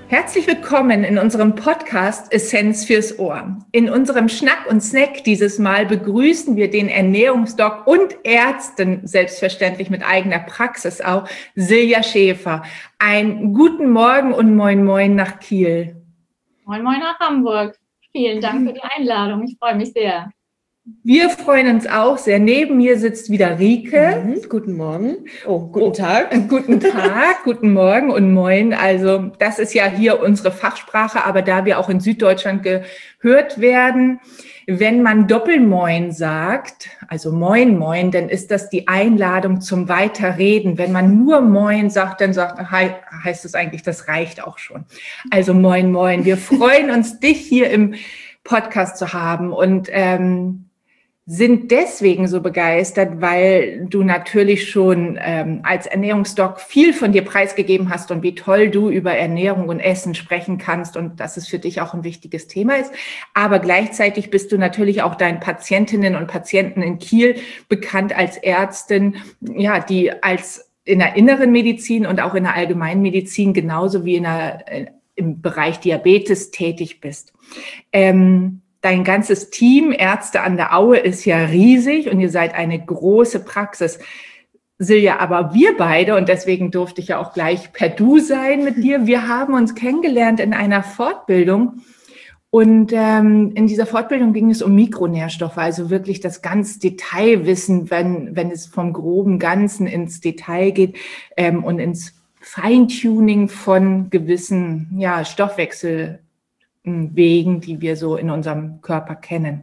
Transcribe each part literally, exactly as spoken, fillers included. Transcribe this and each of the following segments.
Herzlich willkommen in unserem Podcast Essenz fürs Ohr. In unserem Schnack und Snack dieses Mal begrüßen wir den Ernährungsdoc und Ärztin, selbstverständlich mit eigener Praxis auch, Silja Schäfer. Einen guten Morgen und moin moin nach Kiel. Moin moin nach Hamburg. Vielen Dank für die Einladung. Ich freue mich sehr. Wir freuen uns auch sehr. Neben mir sitzt wieder Rike. Mhm, guten Morgen. Oh, guten Tag. Oh, guten Tag, guten Morgen und moin. Also das ist ja hier unsere Fachsprache, aber da wir auch in Süddeutschland gehört werden, wenn man Doppelmoin sagt, also moin moin, dann ist das die Einladung zum Weiterreden. Wenn man nur moin sagt, dann sagt, heißt es eigentlich, das reicht auch schon. Also moin moin. Wir freuen uns, dich hier im Podcast zu haben und ähm, sind deswegen so begeistert, weil du natürlich schon ähm, als Ernährungsdoc viel von dir preisgegeben hast und wie toll du über Ernährung und Essen sprechen kannst und dass es für dich auch ein wichtiges Thema ist. Aber gleichzeitig bist du natürlich auch deinen Patientinnen und Patienten in Kiel bekannt als Ärztin, ja, die als in der inneren Medizin und auch in der Allgemeinmedizin genauso wie in der, im Bereich Diabetes tätig bist. Ähm, Dein ganzes Team Ärzte an der Aue ist ja riesig und ihr seid eine große Praxis. Silja, aber wir beide, und deswegen durfte ich ja auch gleich per Du sein mit dir, wir haben uns kennengelernt in einer Fortbildung. Und ähm, in dieser Fortbildung ging es um Mikronährstoffe, also wirklich das ganz Detailwissen, wenn, wenn es vom groben Ganzen ins Detail geht ähm, und ins Feintuning von gewissen ja, Stoffwechsel Wegen, die wir so in unserem Körper kennen.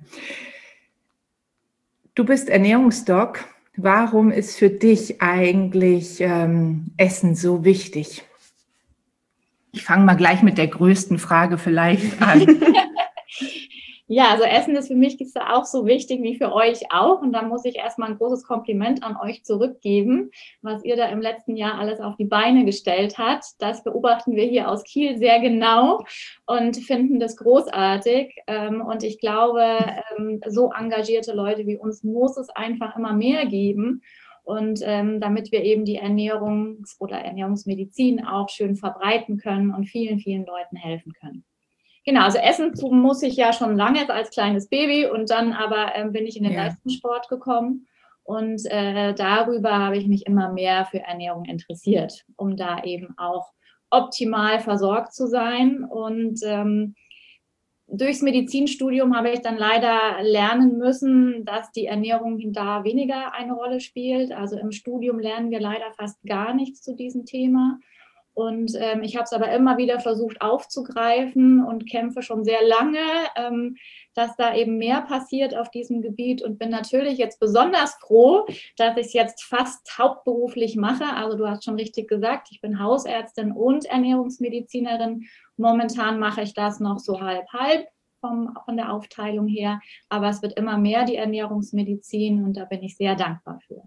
Du bist Ernährungsdoc. Warum ist für dich eigentlich ähm, Essen so wichtig? Ich fange mal gleich mit der größten Frage vielleicht an. Ja, also Essen ist für mich auch so wichtig wie für euch auch. Und da muss ich erstmal ein großes Kompliment an euch zurückgeben, was ihr da im letzten Jahr alles auf die Beine gestellt habt. Das beobachten wir hier aus Kiel sehr genau und finden das großartig. Und ich glaube, so engagierte Leute wie uns muss es einfach immer mehr geben. Und ähm, damit wir eben die Ernährungs- oder Ernährungsmedizin auch schön verbreiten können und vielen, vielen Leuten helfen können. Genau, also Essen muss ich ja schon lange als kleines Baby und dann aber ähm, bin ich in den ja. Leistungssport gekommen und äh, darüber habe ich mich immer mehr für Ernährung interessiert, um da eben auch optimal versorgt zu sein. Und ähm, durchs Medizinstudium habe ich dann leider lernen müssen, dass die Ernährung da weniger eine Rolle spielt. Also im Studium lernen wir leider fast gar nichts zu diesem Thema. Und ähm, ich habe es aber immer wieder versucht aufzugreifen und kämpfe schon sehr lange, ähm, dass da eben mehr passiert auf diesem Gebiet und bin natürlich jetzt besonders froh, dass ich es jetzt fast hauptberuflich mache. Also du hast schon richtig gesagt, ich bin Hausärztin und Ernährungsmedizinerin. Momentan mache ich das noch so halb-halb vom, von der Aufteilung her, aber es wird immer mehr die Ernährungsmedizin und da bin ich sehr dankbar für.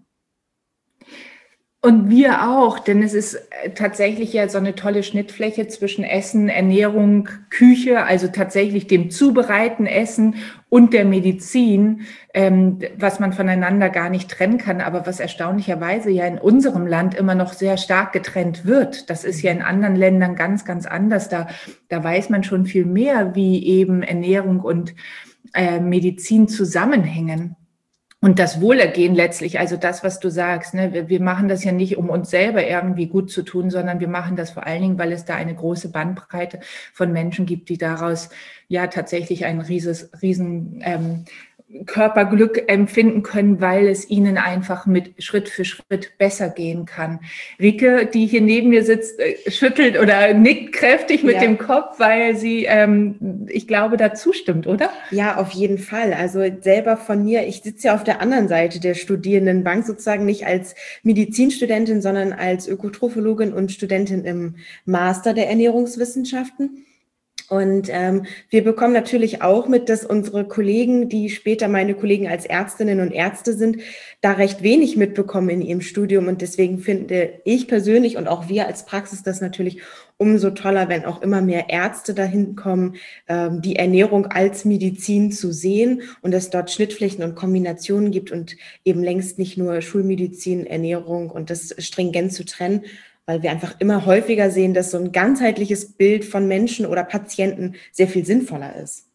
Und wir auch, denn es ist tatsächlich ja so eine tolle Schnittfläche zwischen Essen, Ernährung, Küche, also tatsächlich dem Zubereiten, Essen und der Medizin, ähm, was man voneinander gar nicht trennen kann, aber was erstaunlicherweise ja in unserem Land immer noch sehr stark getrennt wird. Das ist ja in anderen Ländern ganz, ganz anders. Da, da weiß man schon viel mehr, wie eben Ernährung und äh, Medizin zusammenhängen. Und das Wohlergehen letztlich, also das, was du sagst, ne, wir, wir machen das ja nicht, um uns selber irgendwie gut zu tun, sondern wir machen das vor allen Dingen, weil es da eine große Bandbreite von Menschen gibt, die daraus ja tatsächlich ein rieses, riesen ähm, Körperglück empfinden können, weil es ihnen einfach mit Schritt für Schritt besser gehen kann. Rike, die hier neben mir sitzt, schüttelt oder nickt kräftig mit ja. dem Kopf, weil sie, ähm, ich glaube, da zustimmt, oder? Ja, auf jeden Fall. Also selber von mir, ich sitze ja auf der anderen Seite der Studierendenbank, sozusagen nicht als Medizinstudentin, sondern als Ökotrophologin und Studentin im Master der Ernährungswissenschaften. Und ähm, wir bekommen natürlich auch mit, dass unsere Kollegen, die später meine Kollegen als Ärztinnen und Ärzte sind, da recht wenig mitbekommen in ihrem Studium. Und deswegen finde ich persönlich und auch wir als Praxis das natürlich umso toller, wenn auch immer mehr Ärzte dahin kommen, ähm, die Ernährung als Medizin zu sehen und es dort Schnittflächen und Kombinationen gibt und eben längst nicht nur Schulmedizin, Ernährung und das stringent zu trennen. weil wir einfach immer häufiger sehen, dass so ein ganzheitliches Bild von Menschen oder Patienten sehr viel sinnvoller ist.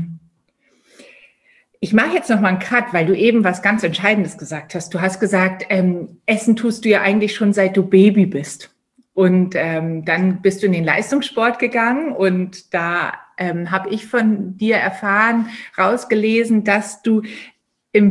Ich mache jetzt noch mal einen Cut, weil du eben was ganz Entscheidendes gesagt hast. Du hast gesagt, ähm, Essen tust du ja eigentlich schon seit du Baby bist. Und ähm, dann bist du in den Leistungssport gegangen und da ähm, habe ich von dir erfahren, rausgelesen, dass du im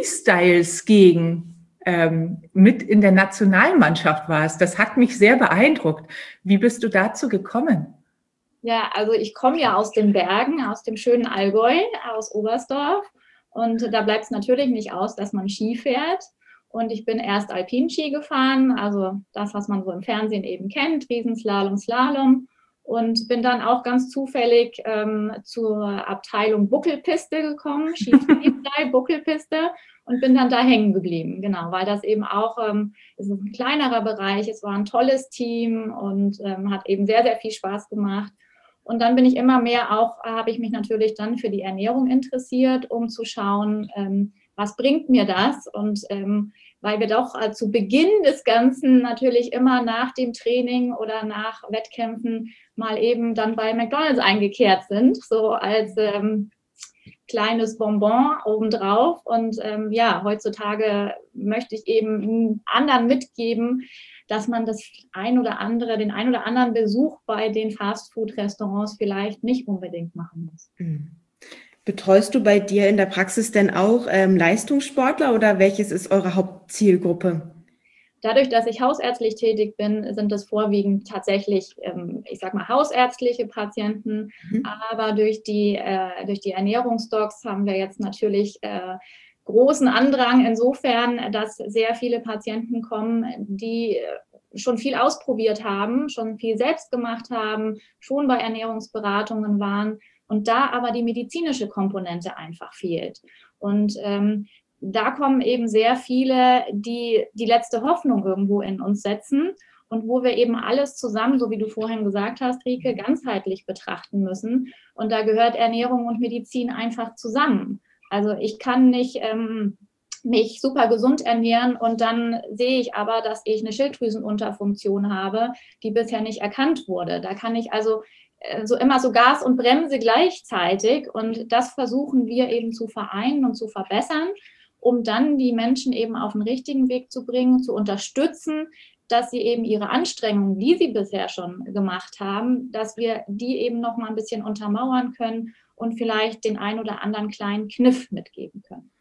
Freestyle-Skiing ähm, mit in der Nationalmannschaft warst. Das hat mich sehr beeindruckt. Wie bist du dazu gekommen? Ja, also ich komme ja aus den Bergen, aus dem schönen Allgäu, aus Oberstdorf. Und da bleibt es natürlich nicht aus, dass man Ski fährt. Und ich bin erst Alpinski gefahren, also das, was man so im Fernsehen eben kennt, Riesenslalom, Slalom. Und bin dann auch ganz zufällig ähm, zur Abteilung Buckelpiste gekommen, Ski-Freestyle, Buckelpiste, und bin dann da hängen geblieben. Genau, weil das eben auch, ähm, es ist ein kleinerer Bereich, es war ein tolles Team und ähm, hat eben sehr, sehr viel Spaß gemacht. Und dann bin ich immer mehr auch, habe ich mich natürlich dann für die Ernährung interessiert, um zu schauen, ähm, was bringt mir das? Und ähm, weil wir doch äh, zu Beginn des Ganzen natürlich immer nach dem Training oder nach Wettkämpfen mal eben dann bei McDonald's eingekehrt sind, so als ähm, kleines Bonbon obendrauf. Und ähm, ja, heutzutage möchte ich eben anderen mitgeben, dass man das ein oder andere, den ein oder anderen Besuch bei den Fastfood-Restaurants vielleicht nicht unbedingt machen muss. Mhm. Betreust du bei dir in der Praxis denn auch ähm, Leistungssportler oder welches ist eure Hauptzielgruppe? Dadurch, dass ich hausärztlich tätig bin, sind das vorwiegend tatsächlich, ähm, ich sag mal, hausärztliche Patienten. Mhm. Aber durch die, äh, durch die Ernährungsdocs haben wir jetzt natürlich äh, großen Andrang insofern, dass sehr viele Patienten kommen, die schon viel ausprobiert haben, schon viel selbst gemacht haben, schon bei Ernährungsberatungen waren und da aber die medizinische Komponente einfach fehlt. Und ähm, da kommen eben sehr viele, die die letzte Hoffnung irgendwo in uns setzen und wo wir eben alles zusammen, so wie du vorhin gesagt hast, Rike, ganzheitlich betrachten müssen. Und da gehört Ernährung und Medizin einfach zusammen. Also ich kann nicht ähm, mich super gesund ernähren und dann sehe ich aber, dass ich eine Schilddrüsenunterfunktion habe, die bisher nicht erkannt wurde. Da kann ich also äh, so immer so Gas und Bremse gleichzeitig und das versuchen wir eben zu vereinen und zu verbessern, um dann die Menschen eben auf den richtigen Weg zu bringen, zu unterstützen, dass sie eben ihre Anstrengungen, die sie bisher schon gemacht haben, dass wir die eben noch mal ein bisschen untermauern können und vielleicht den ein oder anderen kleinen Kniff mitgeben können.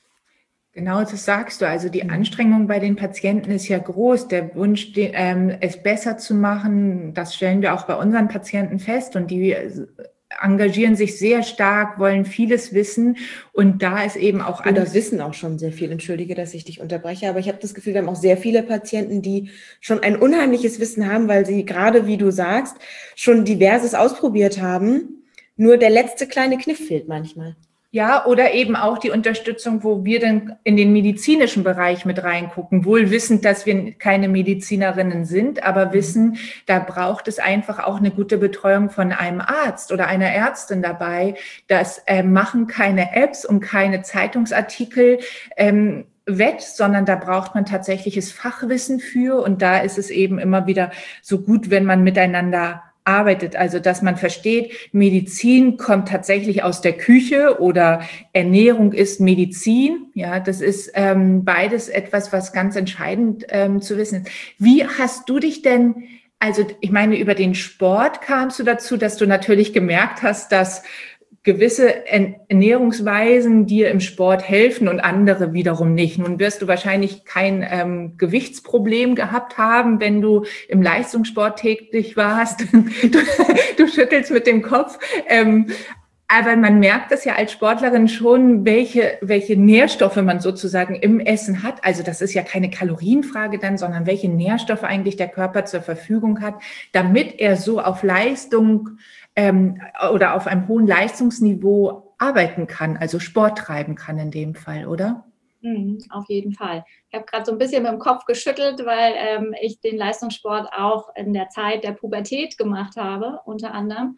Genau, das sagst du. Also die Anstrengung bei den Patienten ist ja groß. Der Wunsch, ähm, es besser zu machen, das stellen wir auch bei unseren Patienten fest. Und die engagieren sich sehr stark, wollen vieles wissen. Und da ist eben auch... Oder wissen auch schon sehr viel. Entschuldige, dass ich dich unterbreche. Aber ich habe das Gefühl, wir haben auch sehr viele Patienten, die schon ein unheimliches Wissen haben, weil sie gerade, wie du sagst, schon diverses ausprobiert haben. Nur der letzte kleine Kniff fehlt manchmal. Ja, oder eben auch die Unterstützung, wo wir dann in den medizinischen Bereich mit reingucken, wohl wissend, dass wir keine Medizinerinnen sind, aber wissen, da braucht es einfach auch eine gute Betreuung von einem Arzt oder einer Ärztin dabei. Das äh, machen keine Apps und keine Zeitungsartikel ähm, wett, sondern da braucht man tatsächliches Fachwissen für und da ist es eben immer wieder so gut, wenn man miteinander arbeitet, also dass man versteht, Medizin kommt tatsächlich aus der Küche oder Ernährung ist Medizin. Ja, das ist ähm, beides etwas, was ganz entscheidend ähm, zu wissen ist. Wie hast du dich denn, also ich meine, über den Sport kamst du dazu, dass du natürlich gemerkt hast, dass gewisse Ernährungsweisen dir im Sport helfen und andere wiederum nicht. Nun wirst du wahrscheinlich kein ähm, Gewichtsproblem gehabt haben, wenn du im Leistungssport tätig warst. Du, du schüttelst mit dem Kopf. Ähm, aber man merkt das ja als Sportlerin schon, welche, welche Nährstoffe man sozusagen im Essen hat. Also das ist ja keine Kalorienfrage dann, sondern welche Nährstoffe eigentlich der Körper zur Verfügung hat, damit er so auf Leistung ähm, oder auf einem hohen Leistungsniveau arbeiten kann, also Sport treiben kann in dem Fall, oder? Mhm, auf jeden Fall. Ich habe gerade so ein bisschen mit dem Kopf geschüttelt, weil ähm, ich den Leistungssport auch in der Zeit der Pubertät gemacht habe, unter anderem.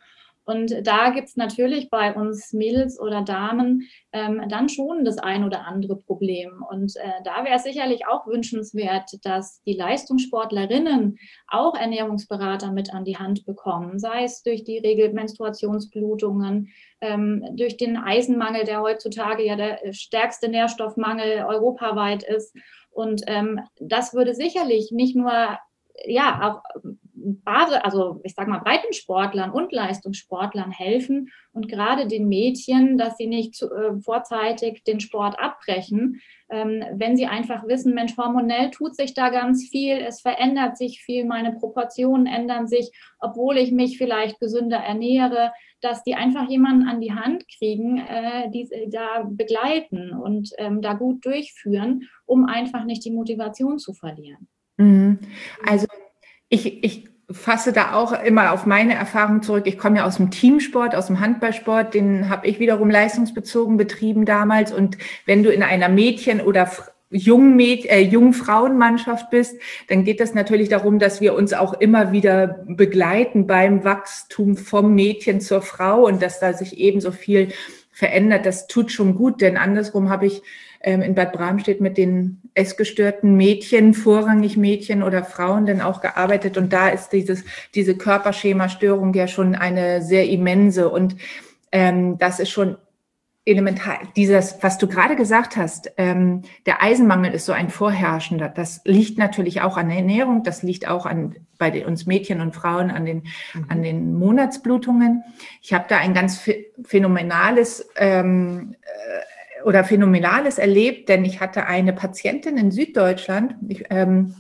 Und da gibt es natürlich bei uns Mädels oder Damen ähm, dann schon das ein oder andere Problem. Und äh, da wäre es sicherlich auch wünschenswert, dass die Leistungssportlerinnen auch Ernährungsberater mit an die Hand bekommen, sei es durch die Regelmenstruationsblutungen, ähm, durch den Eisenmangel, der heutzutage ja der stärkste Nährstoffmangel europaweit ist. Und ähm, das würde sicherlich nicht nur ja auch Bade, also ich sage mal Breitensportlern und Leistungssportlern helfen und gerade den Mädchen, dass sie nicht zu, äh, vorzeitig den Sport abbrechen, ähm, wenn sie einfach wissen, Mensch, hormonell tut sich da ganz viel, es verändert sich viel, meine Proportionen ändern sich, obwohl ich mich vielleicht gesünder ernähre, dass die einfach jemanden an die Hand kriegen, äh, die da begleiten und ähm, da gut durchführen, um einfach nicht die Motivation zu verlieren. Mhm. Also ich, ich fasse da auch immer auf meine Erfahrung zurück. Ich komme ja aus dem Teamsport, aus dem Handballsport, den habe ich wiederum leistungsbezogen betrieben damals. Und wenn du in einer Mädchen- oder jungen Mäd- äh, Jungfrauenmannschaft bist, dann geht es natürlich darum, dass wir uns auch immer wieder begleiten beim Wachstum vom Mädchen zur Frau und dass da sich eben so viel verändert. Das tut schon gut, denn andersrum habe ich ähm, in Bad Bramstedt mit den essgestörten Mädchen, vorrangig Mädchen oder Frauen, dann auch gearbeitet. Und da ist dieses, diese Körperschemastörung ja schon eine sehr immense. Und ähm, das ist schon elementar. Dieses, was du gerade gesagt hast, ähm, der Eisenmangel ist so ein vorherrschender. Das liegt natürlich auch an der Ernährung. Das liegt auch an bei den, uns Mädchen und Frauen an den, mhm. an den Monatsblutungen. Ich habe da ein ganz phänomenales ähm, äh, oder Phänomenales erlebt, denn ich hatte eine Patientin in Süddeutschland, ich, ähm,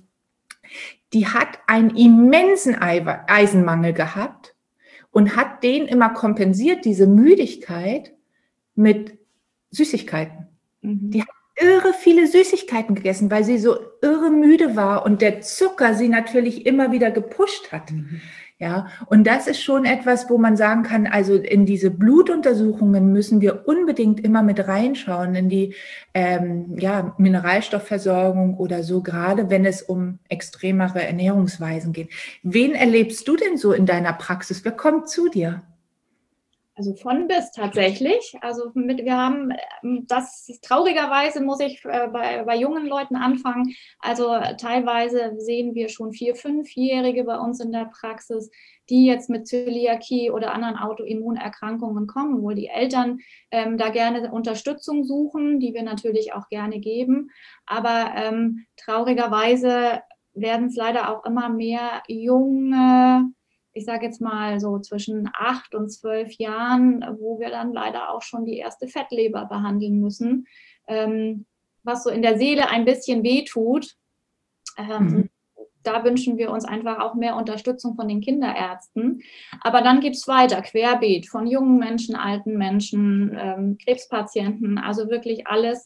die hat einen immensen Eisenmangel gehabt und hat den immer kompensiert, diese Müdigkeit, mit Süßigkeiten. Mhm. Die hat irre viele Süßigkeiten gegessen, weil sie so irre müde war und der Zucker sie natürlich immer wieder gepusht hat. Mhm. Ja, und das ist schon etwas, wo man sagen kann, also in diese Blutuntersuchungen müssen wir unbedingt immer mit reinschauen, in die ähm, ja, Mineralstoffversorgung oder so, gerade wenn es um extremere Ernährungsweisen geht. Wen erlebst du denn so in deiner Praxis? Wer kommt zu dir? Also von bis tatsächlich. Also mit, wir haben das traurigerweise muss ich äh, bei, bei jungen Leuten anfangen. Also teilweise sehen wir schon vier-, fünfjährige bei uns in der Praxis, die jetzt mit Zöliakie oder anderen Autoimmunerkrankungen kommen, wo die Eltern ähm, da gerne Unterstützung suchen, die wir natürlich auch gerne geben. Aber ähm, traurigerweise werden es leider auch immer mehr junge, ich sage jetzt mal so zwischen acht und zwölf Jahren, wo wir dann leider auch schon die erste Fettleber behandeln müssen, ähm, was so in der Seele ein bisschen wehtut. Ähm, mhm. Da wünschen wir uns einfach auch mehr Unterstützung von den Kinderärzten. Aber dann geht es weiter, querbeet, von jungen Menschen, alten Menschen, ähm, Krebspatienten, also wirklich alles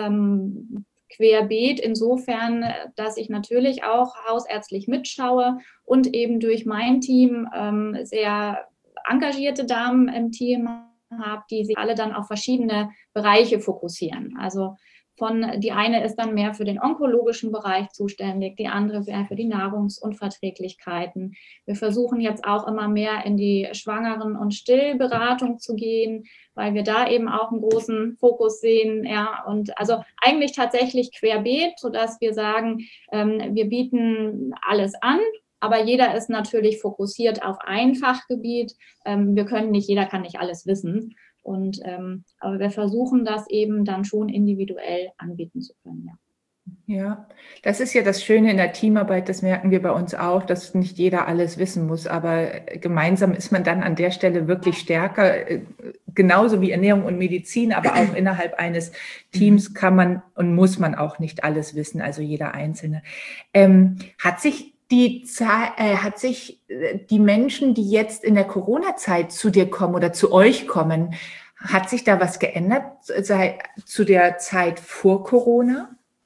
ähm, querbeet, insofern, dass ich natürlich auch hausärztlich mitschaue und eben durch mein Team ähm, sehr engagierte Damen im Team habe, die sich alle dann auf verschiedene Bereiche fokussieren. Also von, die eine ist dann mehr für den onkologischen Bereich zuständig, die andere mehr für die Nahrungsunverträglichkeiten. Wir versuchen jetzt auch immer mehr in die Schwangeren- und Stillberatung zu gehen, weil wir da eben auch einen großen Fokus sehen. Ja, und also eigentlich tatsächlich querbeet, sodass wir sagen, ähm, wir bieten alles an. Aber jeder ist natürlich fokussiert auf ein Fachgebiet. Ähm, wir können nicht, jeder kann nicht alles wissen. Und ähm, aber wir versuchen das eben dann schon individuell anbieten zu können, ja. Ja, das ist ja das Schöne in der Teamarbeit, das merken wir bei uns auch, dass nicht jeder alles wissen muss, aber gemeinsam ist man dann an der Stelle wirklich stärker, genauso wie Ernährung und Medizin, aber auch innerhalb eines Teams kann man und muss man auch nicht alles wissen, also jeder Einzelne. Ähm, hat sich die Zahl, äh, hat sich die Menschen, die jetzt in der Corona-Zeit zu dir kommen oder zu euch kommen, hat sich da was geändert sei, zu der Zeit vor Corona?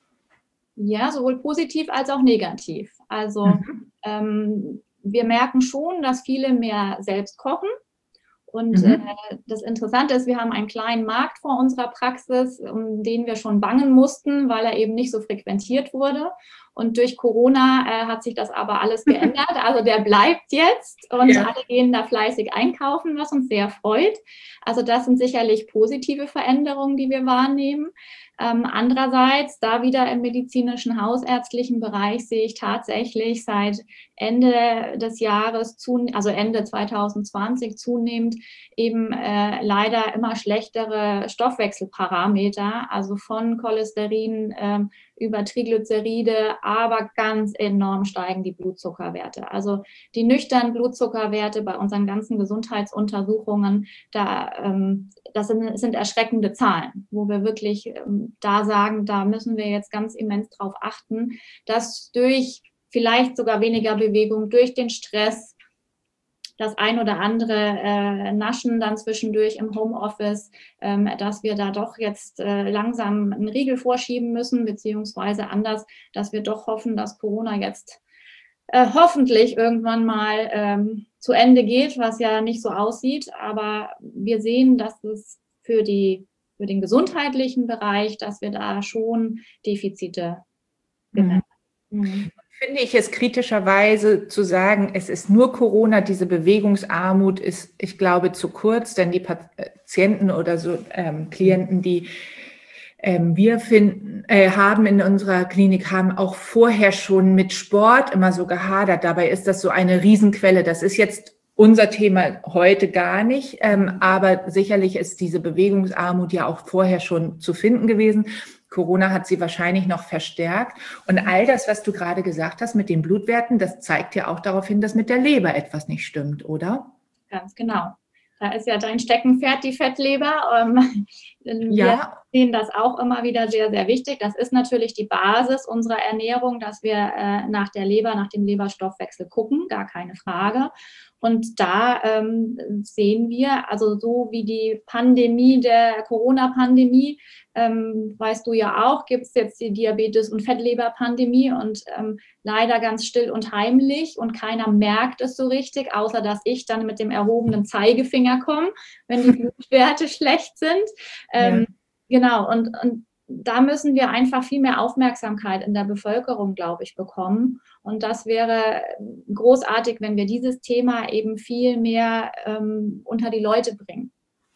Ja, sowohl positiv als auch negativ. Also mhm. ähm, wir merken schon, dass viele mehr selbst kochen. Und mhm. äh, das Interessante ist, wir haben einen kleinen Markt vor unserer Praxis, um den wir schon bangen mussten, weil er eben nicht so frequentiert wurde. Und durch Corona äh, hat sich das aber alles geändert. Also der bleibt jetzt und ja. alle gehen da fleißig einkaufen, was uns sehr freut. Also das sind sicherlich positive Veränderungen, die wir wahrnehmen. Ähm, andererseits, da wieder im medizinischen, hausärztlichen Bereich sehe ich tatsächlich seit Ende des Jahres, also Ende zwanzig zwanzig zunehmend eben äh, leider immer schlechtere Stoffwechselparameter, also von Cholesterin ähm, über Triglyceride, aber ganz enorm steigen die Blutzuckerwerte. Also die nüchternen Blutzuckerwerte bei unseren ganzen Gesundheitsuntersuchungen, da, ähm, das sind, sind erschreckende Zahlen, wo wir wirklich ähm, da sagen, da müssen wir jetzt ganz immens drauf achten, dass durch vielleicht sogar weniger Bewegung, durch den Stress, das ein oder andere äh, Naschen dann zwischendurch im Homeoffice, ähm, dass wir da doch jetzt äh, langsam einen Riegel vorschieben müssen, beziehungsweise anders, dass wir doch hoffen, dass Corona jetzt äh, hoffentlich irgendwann mal ähm, zu Ende geht, was ja nicht so aussieht. Aber wir sehen, dass es für, die, für den gesundheitlichen Bereich, dass wir da schon Defizite mhm. Mhm. Finde ich es kritischerweise zu sagen, es ist nur Corona, diese Bewegungsarmut ist, ich glaube, zu kurz, denn die Patienten oder so ähm, Klienten, die ähm, wir finden, äh, haben in unserer Klinik, haben auch vorher schon mit Sport immer so gehadert. Dabei ist das so eine Riesenquelle. Das ist jetzt unser Thema heute gar nicht, ähm, aber sicherlich ist diese Bewegungsarmut ja auch vorher schon zu finden gewesen. Corona hat sie wahrscheinlich noch verstärkt. Und all das, was du gerade gesagt hast mit den Blutwerten, das zeigt ja auch darauf hin, dass mit der Leber etwas nicht stimmt, oder? Ganz genau. Da ist ja dein Steckenpferd die Fettleber. Ähm, wir ja. sehen das auch immer wieder sehr, sehr wichtig. Das ist natürlich die Basis unserer Ernährung, dass wir äh, nach der Leber, nach dem Leberstoffwechsel gucken, gar keine Frage. Und da ähm, sehen wir, also so wie die Pandemie, der Corona-Pandemie, ähm, weißt du ja auch, gibt es jetzt die Diabetes- und Fettleber-Pandemie und ähm, leider ganz still und heimlich und keiner merkt es so richtig, außer dass ich dann mit dem erhobenen Zeigefinger komme, wenn die Blutwerte schlecht sind. Ähm, ja. Genau, und, und da müssen wir einfach viel mehr Aufmerksamkeit in der Bevölkerung, glaube ich, bekommen. Und das wäre großartig, wenn wir dieses Thema eben viel mehr ähm, unter die Leute bringen.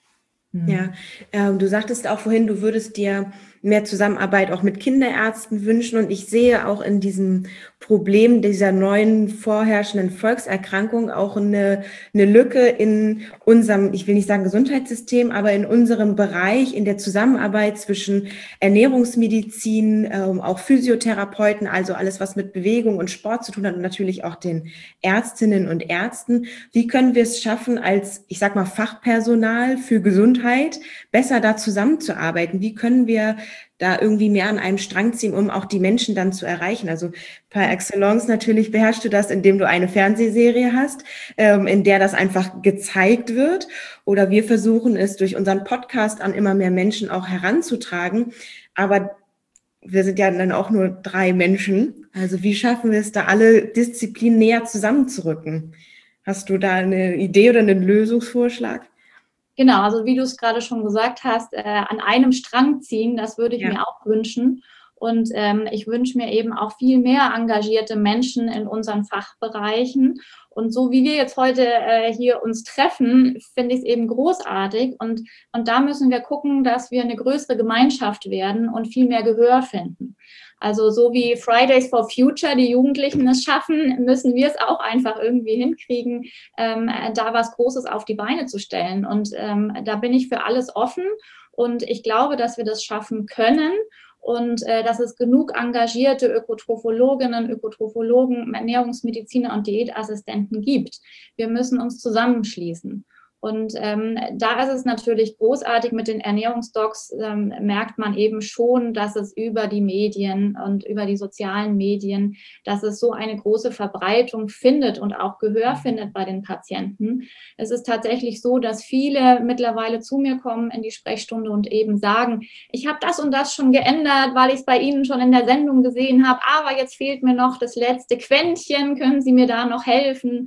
Ja, äh, du sagtest auch vorhin, du würdest dir mehr Zusammenarbeit auch mit Kinderärzten wünschen. Und ich sehe auch in diesem Problem dieser neuen vorherrschenden Volkserkrankung auch eine, eine Lücke in unserem, ich will nicht sagen Gesundheitssystem, aber in unserem Bereich, in der Zusammenarbeit zwischen Ernährungsmedizin, ähm, auch Physiotherapeuten, also alles, was mit Bewegung und Sport zu tun hat und natürlich auch den Ärztinnen und Ärzten. Wie können wir es schaffen, als, ich sag mal, Fachpersonal für Gesundheit besser da zusammenzuarbeiten? Wie können wir da irgendwie mehr an einem Strang ziehen, um auch die Menschen dann zu erreichen? Also par excellence natürlich beherrschst du das, indem du eine Fernsehserie hast, ähm, in der das einfach gezeigt wird. Oder wir versuchen es durch unseren Podcast an immer mehr Menschen auch heranzutragen. Aber wir sind ja dann auch nur drei Menschen. Also wie schaffen wir es, da alle Disziplinen näher zusammenzurücken? Hast du da eine Idee oder einen Lösungsvorschlag? Genau, also wie du es gerade schon gesagt hast, äh, an einem Strang ziehen, das würde ich ja. mir auch wünschen. Und ähm, ich wünsche mir eben auch viel mehr engagierte Menschen in unseren Fachbereichen. Und so wie wir jetzt heute äh, hier uns treffen, finde ich es eben großartig. Und, und da müssen wir gucken, dass wir eine größere Gemeinschaft werden und viel mehr Gehör finden. Also so wie Fridays for Future die Jugendlichen es schaffen, müssen wir es auch einfach irgendwie hinkriegen, ähm, da was Großes auf die Beine zu stellen. Und ähm, da bin ich für alles offen. Und ich glaube, dass wir das schaffen können. Und äh, dass es genug engagierte Ökotrophologinnen, Ökotrophologen, Ernährungsmediziner und Diätassistenten gibt. Wir müssen uns zusammenschließen. Und ähm, da ist es natürlich großartig mit den Ernährungsdocs, ähm, merkt man eben schon, dass es über die Medien und über die sozialen Medien, dass es so eine große Verbreitung findet und auch Gehör findet bei den Patienten. Es ist tatsächlich so, dass viele mittlerweile zu mir kommen in die Sprechstunde und eben sagen, ich habe das und das schon geändert, weil ich es bei Ihnen schon in der Sendung gesehen habe, aber jetzt fehlt mir noch das letzte Quäntchen, können Sie mir da noch helfen?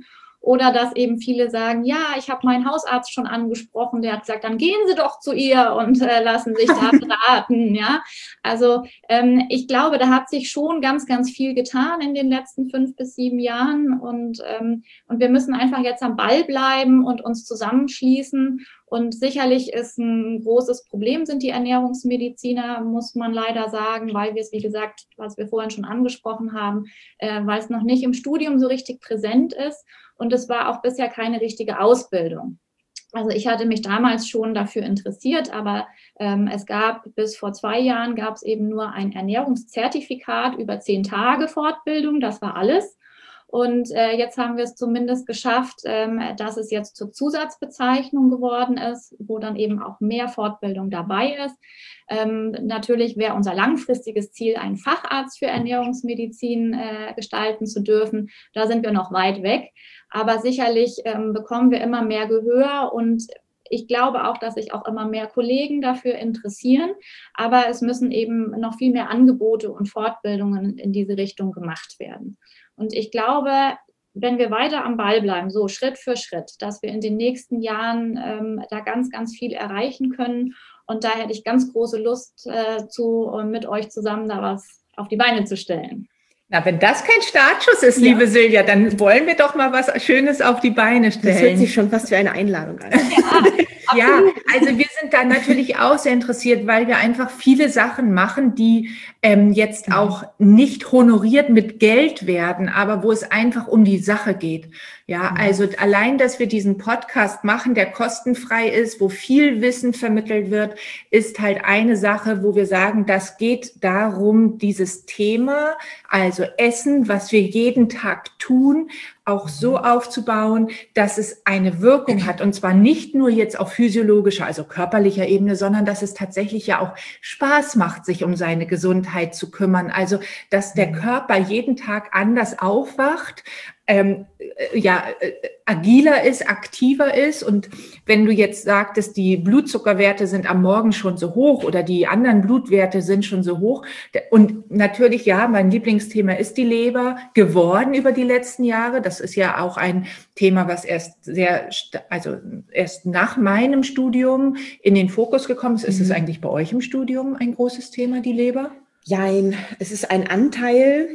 Oder dass eben viele sagen, ja, ich habe meinen Hausarzt schon angesprochen, der hat gesagt, dann gehen Sie doch zu ihr und äh, lassen sich da beraten. Ja? Also ähm, ich glaube, da hat sich schon ganz, ganz viel getan in den letzten fünf bis sieben Jahren und, ähm, und wir müssen einfach jetzt am Ball bleiben und uns zusammenschließen. Und sicherlich ist ein großes Problem, sind die Ernährungsmediziner, muss man leider sagen, weil wir es, wie gesagt, was wir vorhin schon angesprochen haben, äh, weil es noch nicht im Studium so richtig präsent ist. Und es war auch bisher keine richtige Ausbildung. Also ich hatte mich damals schon dafür interessiert, aber ähm, es gab bis vor zwei Jahren gab es eben nur ein Ernährungszertifikat über zehn Tage Fortbildung, das war alles. Und äh, jetzt haben wir es zumindest geschafft, ähm, dass es jetzt zur Zusatzbezeichnung geworden ist, wo dann eben auch mehr Fortbildung dabei ist. Ähm, natürlich wäre unser langfristiges Ziel, einen Facharzt für Ernährungsmedizin äh, gestalten zu dürfen. Da sind wir noch weit weg. Aber sicherlich ähm, bekommen wir immer mehr Gehör und ich glaube auch, dass sich auch immer mehr Kollegen dafür interessieren. Aber es müssen eben noch viel mehr Angebote und Fortbildungen in diese Richtung gemacht werden. Und ich glaube, wenn wir weiter am Ball bleiben, so Schritt für Schritt, dass wir in den nächsten Jahren ähm, da ganz, ganz viel erreichen können. Und da hätte ich ganz große Lust äh, zu, mit euch zusammen da was auf die Beine zu stellen. Na, wenn das kein Startschuss ist, ja. Liebe Silja, dann wollen wir doch mal was Schönes auf die Beine stellen. Das hört sich schon fast wie eine Einladung an. Ja, ja, also wir sind da natürlich auch sehr interessiert, weil wir einfach viele Sachen machen, die ähm, jetzt auch nicht honoriert mit Geld werden, aber wo es einfach um die Sache geht. Ja, also allein, dass wir diesen Podcast machen, der kostenfrei ist, wo viel Wissen vermittelt wird, ist halt eine Sache, wo wir sagen, das geht darum, dieses Thema, also Essen, was wir jeden Tag tun, auch so aufzubauen, dass es eine Wirkung hat. Und zwar nicht nur jetzt auf physiologischer, also körperlicher Ebene, sondern dass es tatsächlich ja auch Spaß macht, sich um seine Gesundheit zu kümmern. Also, dass der Körper jeden Tag anders aufwacht, ähm, ja, äh, agiler ist, aktiver ist. Und wenn du jetzt sagtest, die Blutzuckerwerte sind am Morgen schon so hoch oder die anderen Blutwerte sind schon so hoch. Und natürlich, ja, mein Lieblingsthema ist die Leber geworden über die letzten Jahre. Das ist ja auch ein Thema, was erst sehr, also erst nach meinem Studium in den Fokus gekommen ist. Ist es eigentlich bei euch im Studium ein großes Thema, die Leber? Jein, es ist ein Anteil,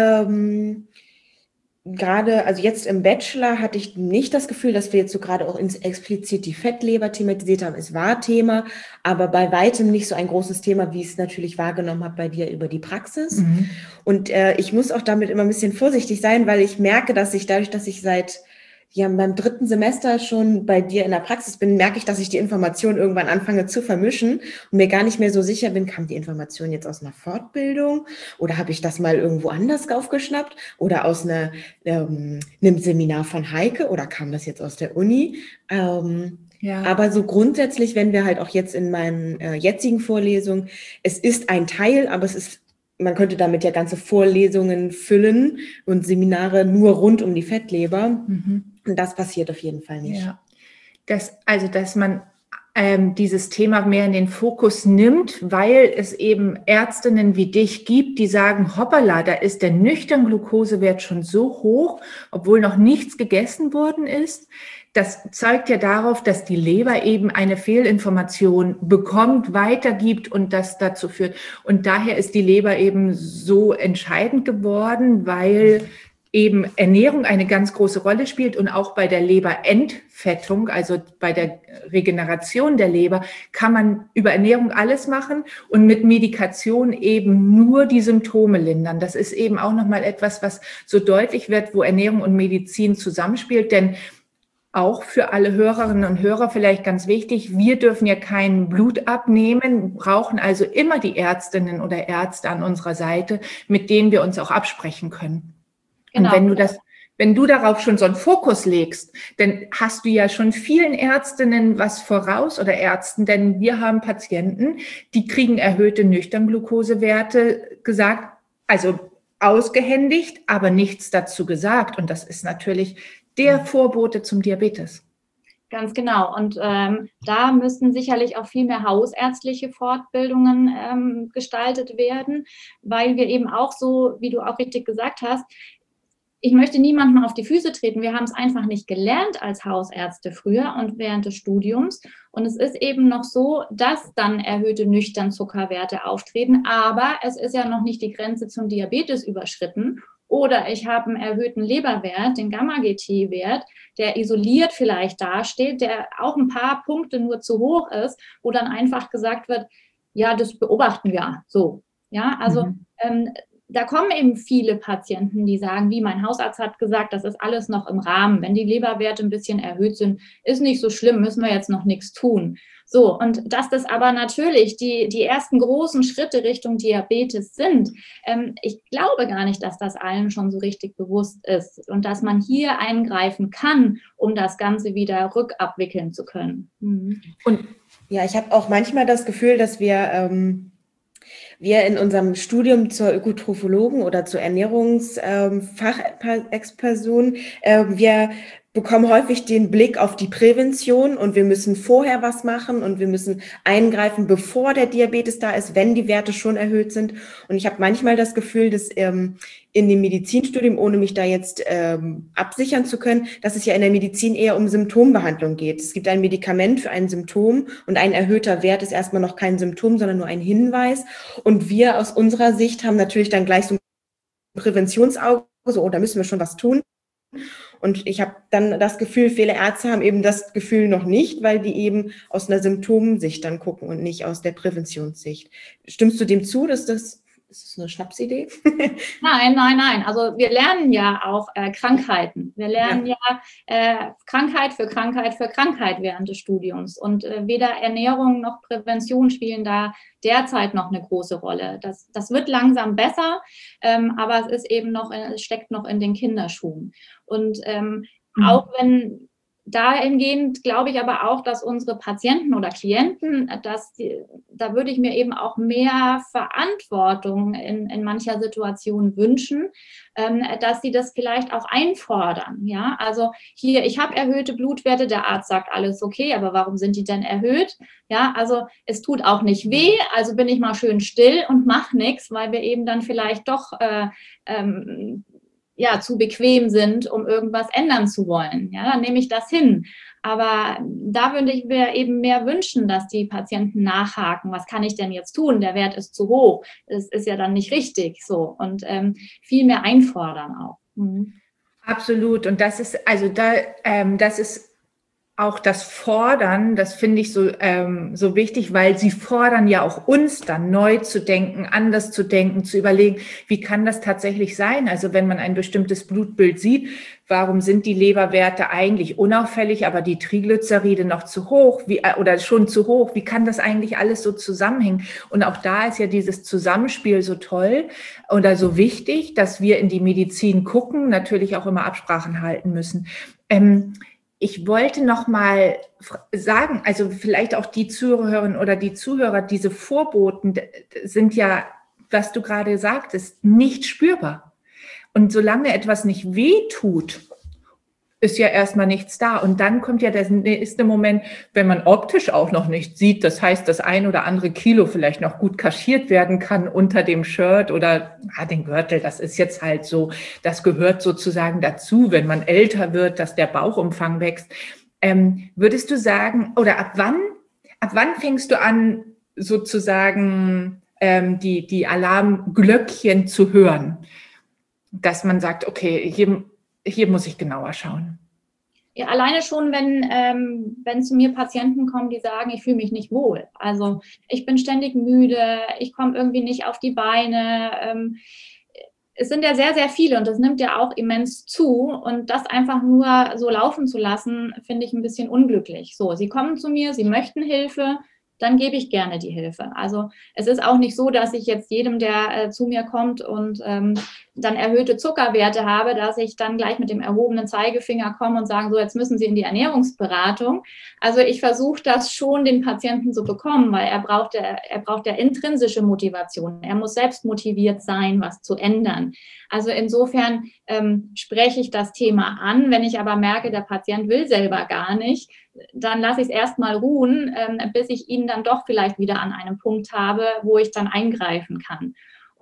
ähm, gerade, also jetzt im Bachelor hatte ich nicht das Gefühl, dass wir jetzt so gerade auch ins explizit die Fettleber thematisiert haben. Es war Thema, aber bei weitem nicht so ein großes Thema, wie ich es natürlich wahrgenommen habe bei dir über die Praxis. Mhm. Und äh, ich muss auch damit immer ein bisschen vorsichtig sein, weil ich merke, dass ich dadurch, dass ich seit ja, beim dritten Semester schon bei dir in der Praxis bin, merke ich, dass ich die Informationen irgendwann anfange zu vermischen und mir gar nicht mehr so sicher bin, kam die Information jetzt aus einer Fortbildung oder habe ich das mal irgendwo anders aufgeschnappt oder aus einer, ähm, einem Seminar von Heike oder kam das jetzt aus der Uni? Ähm, ja. Aber so grundsätzlich, wenn wir halt auch jetzt in meinen äh, jetzigen Vorlesungen, es ist ein Teil, aber es ist man könnte damit ja ganze Vorlesungen füllen und Seminare nur rund um die Fettleber. Mhm. Und das passiert auf jeden Fall nicht. Ja. Das, also, dass man ähm, dieses Thema mehr in den Fokus nimmt, weil es eben Ärztinnen wie dich gibt, die sagen, hoppala, da ist der nüchtern Glukosewert schon so hoch, obwohl noch nichts gegessen worden ist. Das zeigt ja darauf, dass die Leber eben eine Fehlinformation bekommt, weitergibt und das dazu führt. Und daher ist die Leber eben so entscheidend geworden, weil eben Ernährung eine ganz große Rolle spielt und auch bei der Leberentfettung, also bei der Regeneration der Leber, kann man über Ernährung alles machen und mit Medikation eben nur die Symptome lindern. Das ist eben auch nochmal etwas, was so deutlich wird, wo Ernährung und Medizin zusammenspielt, denn auch für alle Hörerinnen und Hörer vielleicht ganz wichtig, wir dürfen ja kein Blut abnehmen, brauchen also immer die Ärztinnen oder Ärzte an unserer Seite, mit denen wir uns auch absprechen können. Genau. Und wenn du das, wenn du darauf schon so einen Fokus legst, dann hast du ja schon vielen Ärztinnen was voraus oder Ärzten, denn wir haben Patienten, die kriegen erhöhte Nüchtern-Glukosewerte gesagt, also ausgehändigt, aber nichts dazu gesagt. Und das ist natürlich der Vorbote zum Diabetes. Ganz genau. Und ähm, da müssten sicherlich auch viel mehr hausärztliche Fortbildungen ähm, gestaltet werden, weil wir eben auch so, wie du auch richtig gesagt hast, ich möchte niemandem auf die Füße treten. Wir haben es einfach nicht gelernt als Hausärzte früher und während des Studiums. Und es ist eben noch so, dass dann erhöhte nüchtern Zuckerwerte auftreten. Aber es ist ja noch nicht die Grenze zum Diabetes überschritten. Oder ich habe einen erhöhten Leberwert, den Gamma-G T-Wert, der isoliert vielleicht dasteht, der auch ein paar Punkte nur zu hoch ist, wo dann einfach gesagt wird, ja, das beobachten wir so. Ja, also mhm. ähm, da kommen eben viele Patienten, die sagen, wie mein Hausarzt hat gesagt, das ist alles noch im Rahmen. Wenn die Leberwerte ein bisschen erhöht sind, ist nicht so schlimm, müssen wir jetzt noch nichts tun. So, und dass das aber natürlich die, die ersten großen Schritte Richtung Diabetes sind, ähm, ich glaube gar nicht, dass das allen schon so richtig bewusst ist und dass man hier eingreifen kann, um das Ganze wieder rückabwickeln zu können. Mhm. Und ja, ich habe auch manchmal das Gefühl, dass wir... Ähm Wir in unserem Studium zur Ökotrophologen oder zur Ernährungsfachexperson, äh, wir bekommen häufig den Blick auf die Prävention und wir müssen vorher was machen und wir müssen eingreifen, bevor der Diabetes da ist, wenn die Werte schon erhöht sind. Und ich habe manchmal das Gefühl, dass ähm, in dem Medizinstudium, ohne mich da jetzt ähm, absichern zu können, dass es ja in der Medizin eher um Symptombehandlung geht. Es gibt ein Medikament für ein Symptom und ein erhöhter Wert ist erstmal noch kein Symptom, sondern nur ein Hinweis. Und wir aus unserer Sicht haben natürlich dann gleich so ein Präventionsauge, so, oh, da müssen wir schon was tun. Und ich habe dann das Gefühl, viele Ärzte haben eben das Gefühl noch nicht, weil die eben aus einer Symptomsicht dann gucken und nicht aus der Präventionssicht. Stimmst du dem zu, dass das, ist das eine Schnapsidee? Nein, nein, nein. Also wir lernen ja auch äh, Krankheiten. Wir lernen ja, ja äh, Krankheit für Krankheit für Krankheit während des Studiums. Und äh, weder Ernährung noch Prävention spielen da derzeit noch eine große Rolle. Das, das wird langsam besser, ähm, aber es ist eben noch, es steckt noch in den Kinderschuhen. Und ähm, mhm. auch wenn dahingehend glaube ich aber auch, dass unsere Patienten oder Klienten, dass die, da würde ich mir eben auch mehr Verantwortung in, in mancher Situation wünschen, ähm, dass sie das vielleicht auch einfordern. Ja, also hier, ich habe erhöhte Blutwerte, der Arzt sagt alles okay, aber warum sind die denn erhöht? Ja, also es tut auch nicht weh, also bin ich mal schön still und mache nichts, weil wir eben dann vielleicht doch äh, ähm, ja, zu bequem sind, um irgendwas ändern zu wollen. Ja, dann nehme ich das hin. Aber da würde ich mir eben mehr wünschen, dass die Patienten nachhaken. Was kann ich denn jetzt tun? Der Wert ist zu hoch. Das ist ja dann nicht richtig so. Und ähm, viel mehr einfordern auch. Mhm. Absolut. Und das ist, also da, ähm, das ist auch das Fordern, das finde ich so, ähm, so wichtig, weil sie fordern ja auch uns dann neu zu denken, anders zu denken, zu überlegen, wie kann das tatsächlich sein? Also wenn man ein bestimmtes Blutbild sieht, warum sind die Leberwerte eigentlich unauffällig, aber die Triglyceride noch zu hoch, wie, oder schon zu hoch? Wie kann das eigentlich alles so zusammenhängen? Und auch da ist ja dieses Zusammenspiel so toll oder so wichtig, dass wir in die Medizin gucken, natürlich auch immer Absprachen halten müssen. Ähm, Ich wollte noch mal sagen, also vielleicht auch die Zuhörerinnen oder die Zuhörer, diese Vorboten sind ja, was du gerade sagtest, nicht spürbar. Und solange etwas nicht wehtut, ist ja erstmal nichts da. Und dann kommt ja der nächste Moment, wenn man optisch auch noch nicht sieht, das heißt, das ein oder andere Kilo vielleicht noch gut kaschiert werden kann unter dem Shirt oder ah, den Gürtel, das ist jetzt halt so, das gehört sozusagen dazu, wenn man älter wird, dass der Bauchumfang wächst. Ähm, würdest du sagen, oder ab wann, ab wann fängst du an, sozusagen ähm, die, die Alarmglöckchen zu hören, dass man sagt, okay, hier Hier muss ich genauer schauen. Ja, alleine schon, wenn, ähm, wenn zu mir Patienten kommen, die sagen, ich fühle mich nicht wohl. Also ich bin ständig müde, ich komme irgendwie nicht auf die Beine. Ähm, es sind ja sehr, sehr viele und das nimmt ja auch immens zu. Und das einfach nur so laufen zu lassen, finde ich ein bisschen unglücklich. So, sie kommen zu mir, sie möchten Hilfe, dann gebe ich gerne die Hilfe. Also es ist auch nicht so, dass ich jetzt jedem, der äh, zu mir kommt und ähm, dann erhöhte Zuckerwerte habe, dass ich dann gleich mit dem erhobenen Zeigefinger komme und sage, so jetzt müssen Sie in die Ernährungsberatung. Also ich versuche das schon den Patienten zu bekommen, weil er braucht, der, er braucht ja intrinsische Motivation. Er muss selbst motiviert sein, was zu ändern. Also insofern ähm, spreche ich das Thema an. Wenn ich aber merke, der Patient will selber gar nicht, dann lasse ich es erstmal ruhen, ähm, bis ich ihn dann doch vielleicht wieder an einem Punkt habe, wo ich dann eingreifen kann.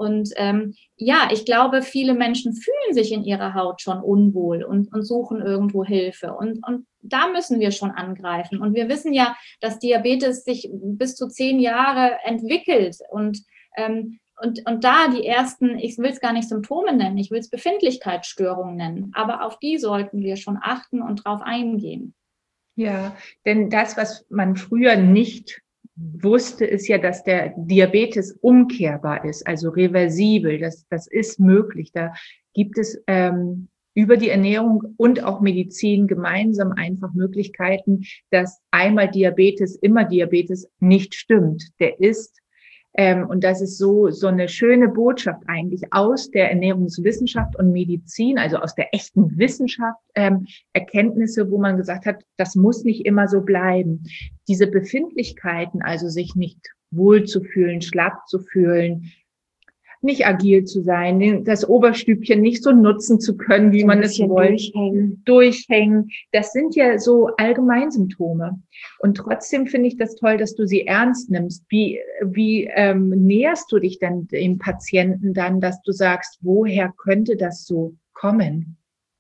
Und ähm, ja, ich glaube, viele Menschen fühlen sich in ihrer Haut schon unwohl und, und suchen irgendwo Hilfe. Und, und da müssen wir schon angreifen. Und wir wissen ja, dass Diabetes sich bis zu zehn Jahre entwickelt. Und, ähm, und, und da die ersten, ich will es gar nicht Symptome nennen, ich will es Befindlichkeitsstörungen nennen. Aber auf die sollten wir schon achten und drauf eingehen. Ja, denn das, was man früher nicht wusste, ist ja, dass der Diabetes umkehrbar ist, also reversibel. Das, das ist möglich. Da gibt es ähm, über die Ernährung und auch Medizin gemeinsam einfach Möglichkeiten, dass einmal Diabetes, immer Diabetes nicht stimmt. Der ist Ähm, und das ist so, so eine schöne Botschaft eigentlich aus der Ernährungswissenschaft und Medizin, also aus der echten Wissenschaft, ähm, Erkenntnisse, wo man gesagt hat, das muss nicht immer so bleiben. Diese Befindlichkeiten, also sich nicht wohl zu fühlen, schlapp zu fühlen, nicht agil zu sein, das Oberstübchen nicht so nutzen zu können, wie so man es wollte, durchhängen. durchhängen. Das sind ja so Allgemeinsymptome. Und trotzdem finde ich das toll, dass du sie ernst nimmst. Wie, wie ähm, näherst du dich denn dem Patienten dann, dass du sagst, woher könnte das so kommen?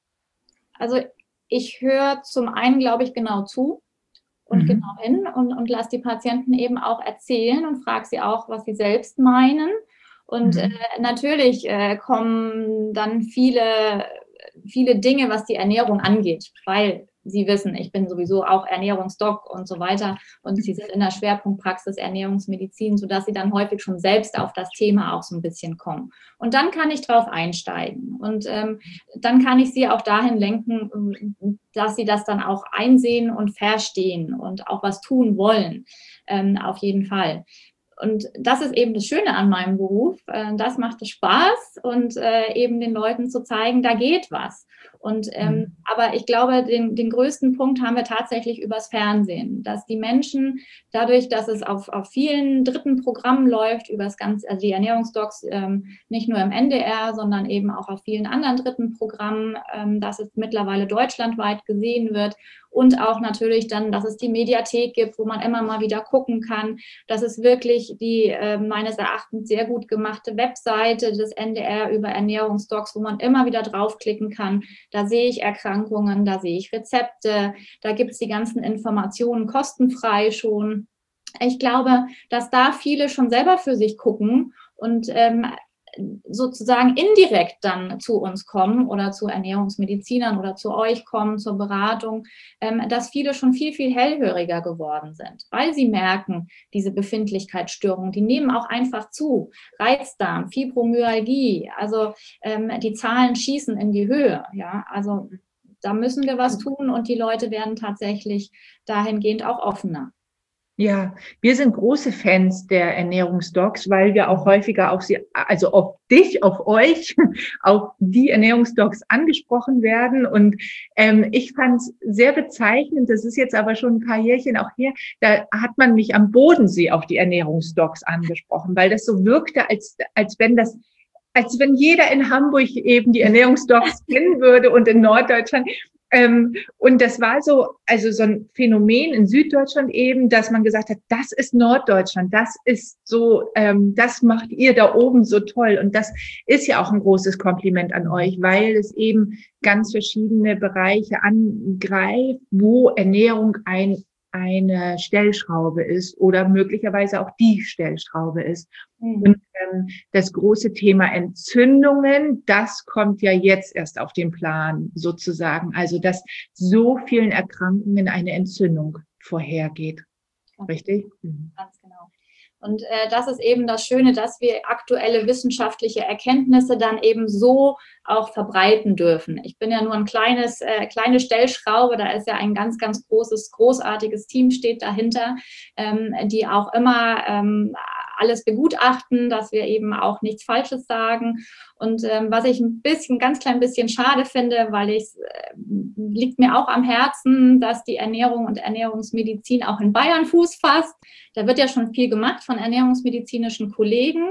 Also ich höre zum einen, glaube ich, genau zu und mhm. genau hin und, und lasse die Patienten eben auch erzählen und frage sie auch, was sie selbst meinen. Und mhm. äh, natürlich äh, kommen dann viele, viele Dinge, was die Ernährung angeht, weil Sie wissen, ich bin sowieso auch Ernährungsdoc und so weiter und Sie sind in der Schwerpunktpraxis Ernährungsmedizin, sodass Sie dann häufig schon selbst auf das Thema auch so ein bisschen kommen. Und dann kann ich drauf einsteigen und ähm, dann kann ich Sie auch dahin lenken, dass Sie das dann auch einsehen und verstehen und auch was tun wollen, ähm, auf jeden Fall. Und das ist eben das Schöne an meinem Beruf. Das macht es Spaß und äh, eben den Leuten zu zeigen, da geht was. Und ähm, mhm. aber ich glaube, den, den größten Punkt haben wir tatsächlich übers Fernsehen, dass die Menschen dadurch, dass es auf, auf vielen dritten Programmen läuft, übers ganze, also die Ernährungsdocs ähm, nicht nur im N D R, sondern eben auch auf vielen anderen dritten Programmen, ähm, dass es mittlerweile deutschlandweit gesehen wird. Und auch natürlich dann, dass es die Mediathek gibt, wo man immer mal wieder gucken kann. Das ist wirklich die äh, meines Erachtens sehr gut gemachte Webseite des N D R über Ernährungsdocs, wo man immer wieder draufklicken kann. Da sehe ich Erkrankungen, da sehe ich Rezepte, da gibt es die ganzen Informationen kostenfrei schon. Ich glaube, dass da viele schon selber für sich gucken und ähm, sozusagen indirekt dann zu uns kommen oder zu Ernährungsmedizinern oder zu euch kommen, zur Beratung, ähm, dass viele schon viel, viel hellhöriger geworden sind, weil sie merken, diese Befindlichkeitsstörungen, die nehmen auch einfach zu. Reizdarm, Fibromyalgie, also ähm, die Zahlen schießen in die Höhe. Ja, also da müssen wir was tun und die Leute werden tatsächlich dahingehend auch offener. Ja, wir sind große Fans der Ernährungsdocs, weil wir auch häufiger auf sie, also auf dich, auf euch, auf die Ernährungsdocs angesprochen werden. Und ähm, ich fand es sehr bezeichnend, das ist jetzt aber schon ein paar Jährchen auch her, da hat man mich am Bodensee auf die Ernährungsdocs angesprochen, weil das so wirkte, als, als wenn das als wenn jeder in Hamburg eben die Ernährungsdocs kennen würde und in Norddeutschland. Ähm, und das war so, also so ein Phänomen in Süddeutschland eben, dass man gesagt hat, das ist Norddeutschland, das ist so, ähm, das macht ihr da oben so toll. Und das ist ja auch ein großes Kompliment an euch, weil es eben ganz verschiedene Bereiche angreift, wo Ernährung ein eine Stellschraube ist oder möglicherweise auch die Stellschraube ist. Mhm. Und ähm, das große Thema Entzündungen, das kommt ja jetzt erst auf den Plan sozusagen. Also, dass so vielen Erkrankungen eine Entzündung vorhergeht. Ja. Richtig? Mhm. Ganz genau. Und äh, das ist eben das Schöne, dass wir aktuelle wissenschaftliche Erkenntnisse dann eben so auch verbreiten dürfen. Ich bin ja nur ein kleines, äh, kleine Stellschraube, da ist ja ein ganz, ganz großes, großartiges Team steht dahinter, ähm, die auch immer ähm, alles begutachten, dass wir eben auch nichts Falsches sagen. Und ähm, was ich ein bisschen, ganz klein bisschen schade finde, weil ich äh, liegt mir auch am Herzen, dass die Ernährung und Ernährungsmedizin auch in Bayern Fuß fasst. Da wird ja schon viel gemacht von ernährungsmedizinischen Kollegen.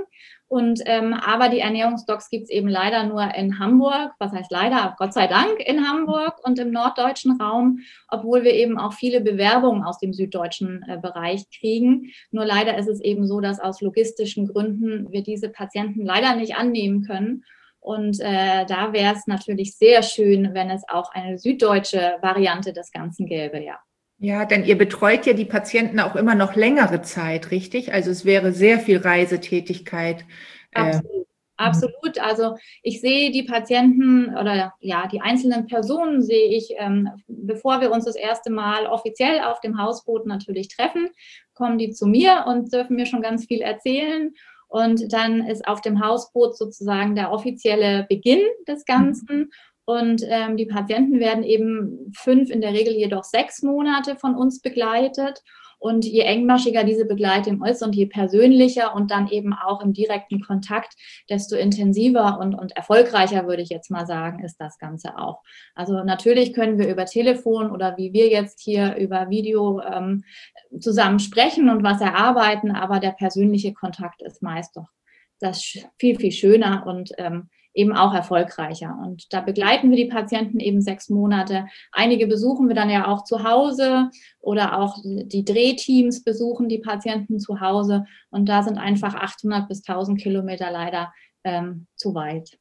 Und ähm, aber die Ernährungsdocs gibt es eben leider nur in Hamburg, was heißt leider, Gott sei Dank in Hamburg und im norddeutschen Raum, obwohl wir eben auch viele Bewerbungen aus dem süddeutschen äh, Bereich kriegen. Nur leider ist es eben so, dass aus logistischen Gründen wir diese Patienten leider nicht annehmen können. Und äh, da wäre es natürlich sehr schön, wenn es auch eine süddeutsche Variante des Ganzen gäbe, ja. Ja, denn ihr betreut ja die Patienten auch immer noch längere Zeit, richtig? Also es wäre sehr viel Reisetätigkeit. Absolut. Absolut. Also ich sehe die Patienten oder ja, die einzelnen Personen sehe ich, ähm, bevor wir uns das erste Mal offiziell auf dem Hausboot natürlich treffen, kommen die zu mir und dürfen mir schon ganz viel erzählen. Und dann ist auf dem Hausboot sozusagen der offizielle Beginn des Ganzen. Und ähm, die Patienten werden eben fünf, in der Regel jedoch sechs Monate von uns begleitet. Und je engmaschiger diese Begleitung ist und je persönlicher und dann eben auch im direkten Kontakt, desto intensiver und, und erfolgreicher, würde ich jetzt mal sagen, ist das Ganze auch. Also natürlich können wir über Telefon oder wie wir jetzt hier über Video ähm, zusammen sprechen und was erarbeiten, aber der persönliche Kontakt ist meist doch das viel, viel schöner und ähm, eben auch erfolgreicher. Und da begleiten wir die Patienten eben sechs Monate. Einige besuchen wir dann ja auch zu Hause oder auch die Drehteams besuchen die Patienten zu Hause. Und da sind einfach achthundert bis tausend Kilometer leider ähm, zu weit.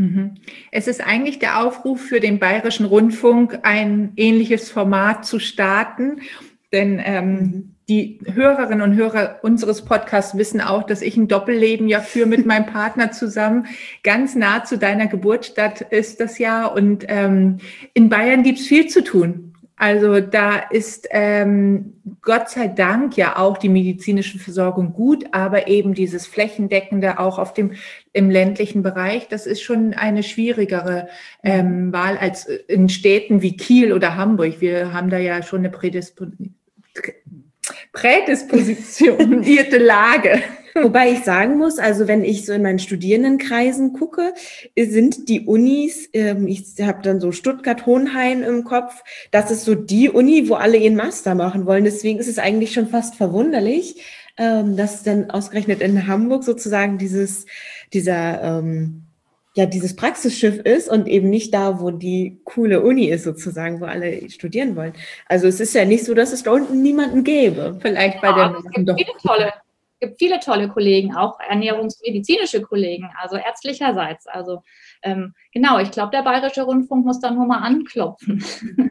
Es ist eigentlich der Aufruf für den Bayerischen Rundfunk, ein ähnliches Format zu starten. Denn ähm, mhm. die Hörerinnen und Hörer unseres Podcasts wissen auch, dass ich ein Doppelleben ja führe mit meinem Partner zusammen. Ganz nah zu deiner Geburtsstadt ist das ja. Und ähm, in Bayern gibt's viel zu tun. Also da ist ähm, Gott sei Dank ja auch die medizinische Versorgung gut, aber eben dieses flächendeckende auch auf dem im ländlichen Bereich, das ist schon eine schwierigere ähm, Wahl als in Städten wie Kiel oder Hamburg. Wir haben da ja schon eine Prädisposition. Prädispositionierte Lage. Wobei ich sagen muss, also wenn ich so in meinen Studierendenkreisen gucke, sind die Unis, ähm, ich habe dann so Stuttgart-Hohenheim im Kopf, das ist so die Uni, wo alle ihren Master machen wollen. Deswegen ist es eigentlich schon fast verwunderlich, ähm, dass dann ausgerechnet in Hamburg sozusagen dieses, dieser, ähm, ja, dieses Praxisschiff ist und eben nicht da, wo die coole Uni ist sozusagen, wo alle studieren wollen. Also es ist ja nicht so, dass es da unten niemanden gäbe. Vielleicht bei der es gibt viele tolle, gibt viele tolle Kollegen, auch ernährungsmedizinische Kollegen, also ärztlicherseits. Also ähm, genau, ich glaube, der Bayerische Rundfunk muss da nur mal anklopfen.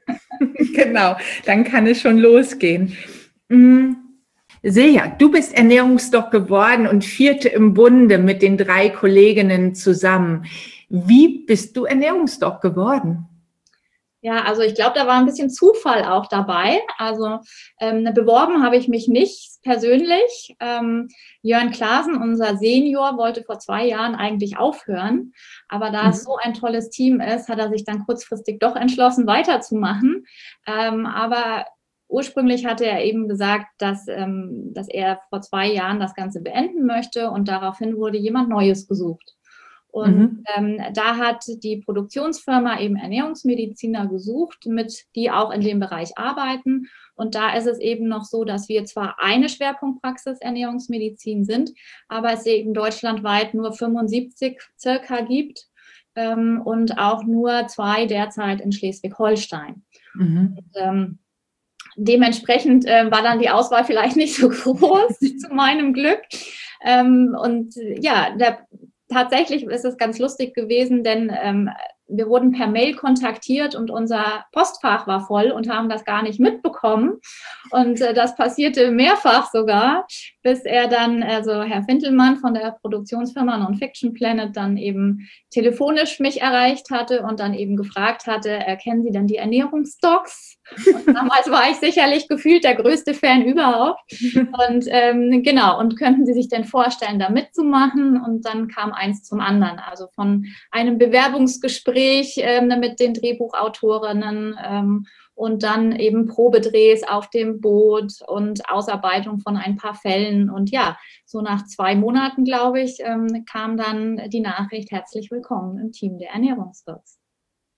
Genau, dann kann es schon losgehen. Mhm. Silja, du bist Ernährungsdoc geworden und vierte im Bunde mit den drei Kolleginnen zusammen. Wie bist du Ernährungsdoc geworden? Ja, also ich glaube, da war ein bisschen Zufall auch dabei. Also ähm, beworben habe ich mich nicht persönlich. Ähm, Jörn Klaasen, unser Senior, wollte vor zwei Jahren eigentlich aufhören. Aber da mhm. es so ein tolles Team ist, hat er sich dann kurzfristig doch entschlossen, weiterzumachen. Ähm, aber ursprünglich hatte er eben gesagt, dass, ähm, dass er vor zwei Jahren das Ganze beenden möchte und daraufhin wurde jemand Neues gesucht. Und mhm. ähm, da hat die Produktionsfirma eben Ernährungsmediziner gesucht, mit die auch in dem Bereich arbeiten. Und da ist es eben noch so, dass wir zwar eine Schwerpunktpraxis Ernährungsmedizin sind, aber es eben deutschlandweit nur fünfundsiebzig circa gibt ähm, und auch nur zwei derzeit in Schleswig-Holstein. Mhm. Und, ähm, Dementsprechend äh, war dann die Auswahl vielleicht nicht so groß, zu meinem Glück. Ähm, und ja, der, tatsächlich ist es ganz lustig gewesen, denn ähm, wir wurden per Mail kontaktiert und unser Postfach war voll und haben das gar nicht mitbekommen. Und äh, das passierte mehrfach sogar, bis er dann, also Herr Fintelmann von der Produktionsfirma Non-Fiction Planet, dann eben telefonisch mich erreicht hatte und dann eben gefragt hatte, äh, kennen Sie denn die Ernährungsdocs? Und damals war ich sicherlich gefühlt der größte Fan überhaupt. Und ähm, genau, und könnten Sie sich denn vorstellen, da mitzumachen? Und dann kam eins zum anderen. Also von einem Bewerbungsgespräch ähm, mit den Drehbuchautorinnen ähm, und dann eben Probedrehs auf dem Boot und Ausarbeitung von ein paar Fällen. Und ja, so nach zwei Monaten, glaube ich, ähm, kam dann die Nachricht, herzlich willkommen im Team der Ernährungsdocs.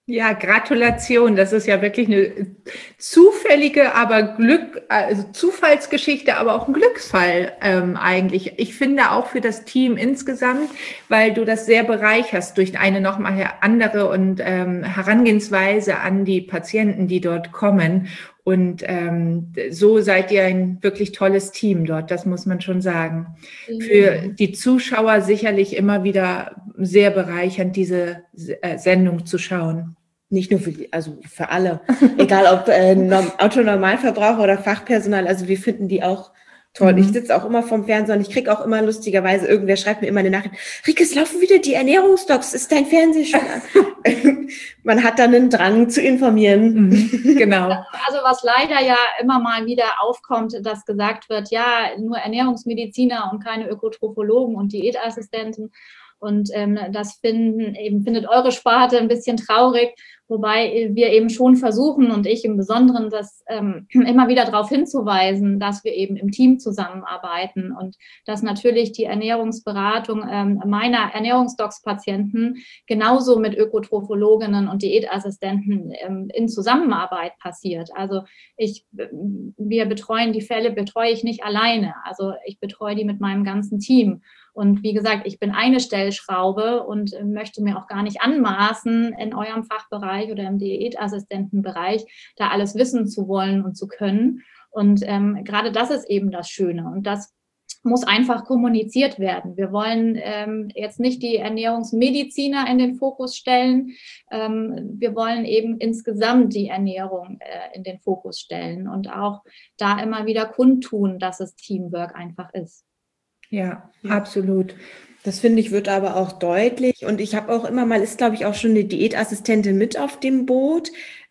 Ja, Gratulation. Das ist ja wirklich eine zufällige, aber Glück, also Zufallsgeschichte, aber auch ein Glücksfall ähm, eigentlich. Ich finde auch für das Team insgesamt, weil du das sehr bereicherst durch eine nochmal andere und ähm, Herangehensweise an die Patienten, die dort kommen. Und ähm, so seid ihr ein wirklich tolles Team dort, das muss man schon sagen. Für die Zuschauer sicherlich immer wieder sehr bereichernd, diese äh, Sendung zu schauen. Nicht nur für die, also für alle, egal ob äh, Autonormalverbraucher oder Fachpersonal, also wir finden die auch toll. Mhm. Ich sitze auch immer vorm Fernseher und ich kriege auch immer lustigerweise, irgendwer schreibt mir immer eine Nachricht, Rike, es laufen wieder die Ernährungsdocs, ist dein Fernseher schon an? Man hat dann einen Drang zu informieren. Mhm, genau. Also was leider ja immer mal wieder aufkommt, dass gesagt wird, ja, nur Ernährungsmediziner und keine Ökotrophologen und Diätassistenten. Und ähm, das finden, eben findet eure Sparte ein bisschen traurig, wobei wir eben schon versuchen und ich im Besonderen, das ähm, immer wieder darauf hinzuweisen, dass wir eben im Team zusammenarbeiten und dass natürlich die Ernährungsberatung ähm, meiner Ernährungsdocs-Patienten genauso mit Ökotrophologinnen und Diätassistenten ähm, in Zusammenarbeit passiert. Also ich, wir betreuen die Fälle, betreue ich nicht alleine. Also ich betreue die mit meinem ganzen Team. Und wie gesagt, ich bin eine Stellschraube und möchte mir auch gar nicht anmaßen, in eurem Fachbereich oder im Diätassistentenbereich da alles wissen zu wollen und zu können. Und ähm, gerade das ist eben das Schöne. Und das muss einfach kommuniziert werden. Wir wollen ähm, jetzt nicht die Ernährungsmediziner in den Fokus stellen. Ähm, wir wollen eben insgesamt die Ernährung äh, in den Fokus stellen und auch da immer wieder kundtun, dass es Teamwork einfach ist. Ja, absolut. Das finde ich, wird aber auch deutlich. Und ich habe auch immer mal, ist glaube ich auch schon eine Diätassistentin mit auf dem Boot.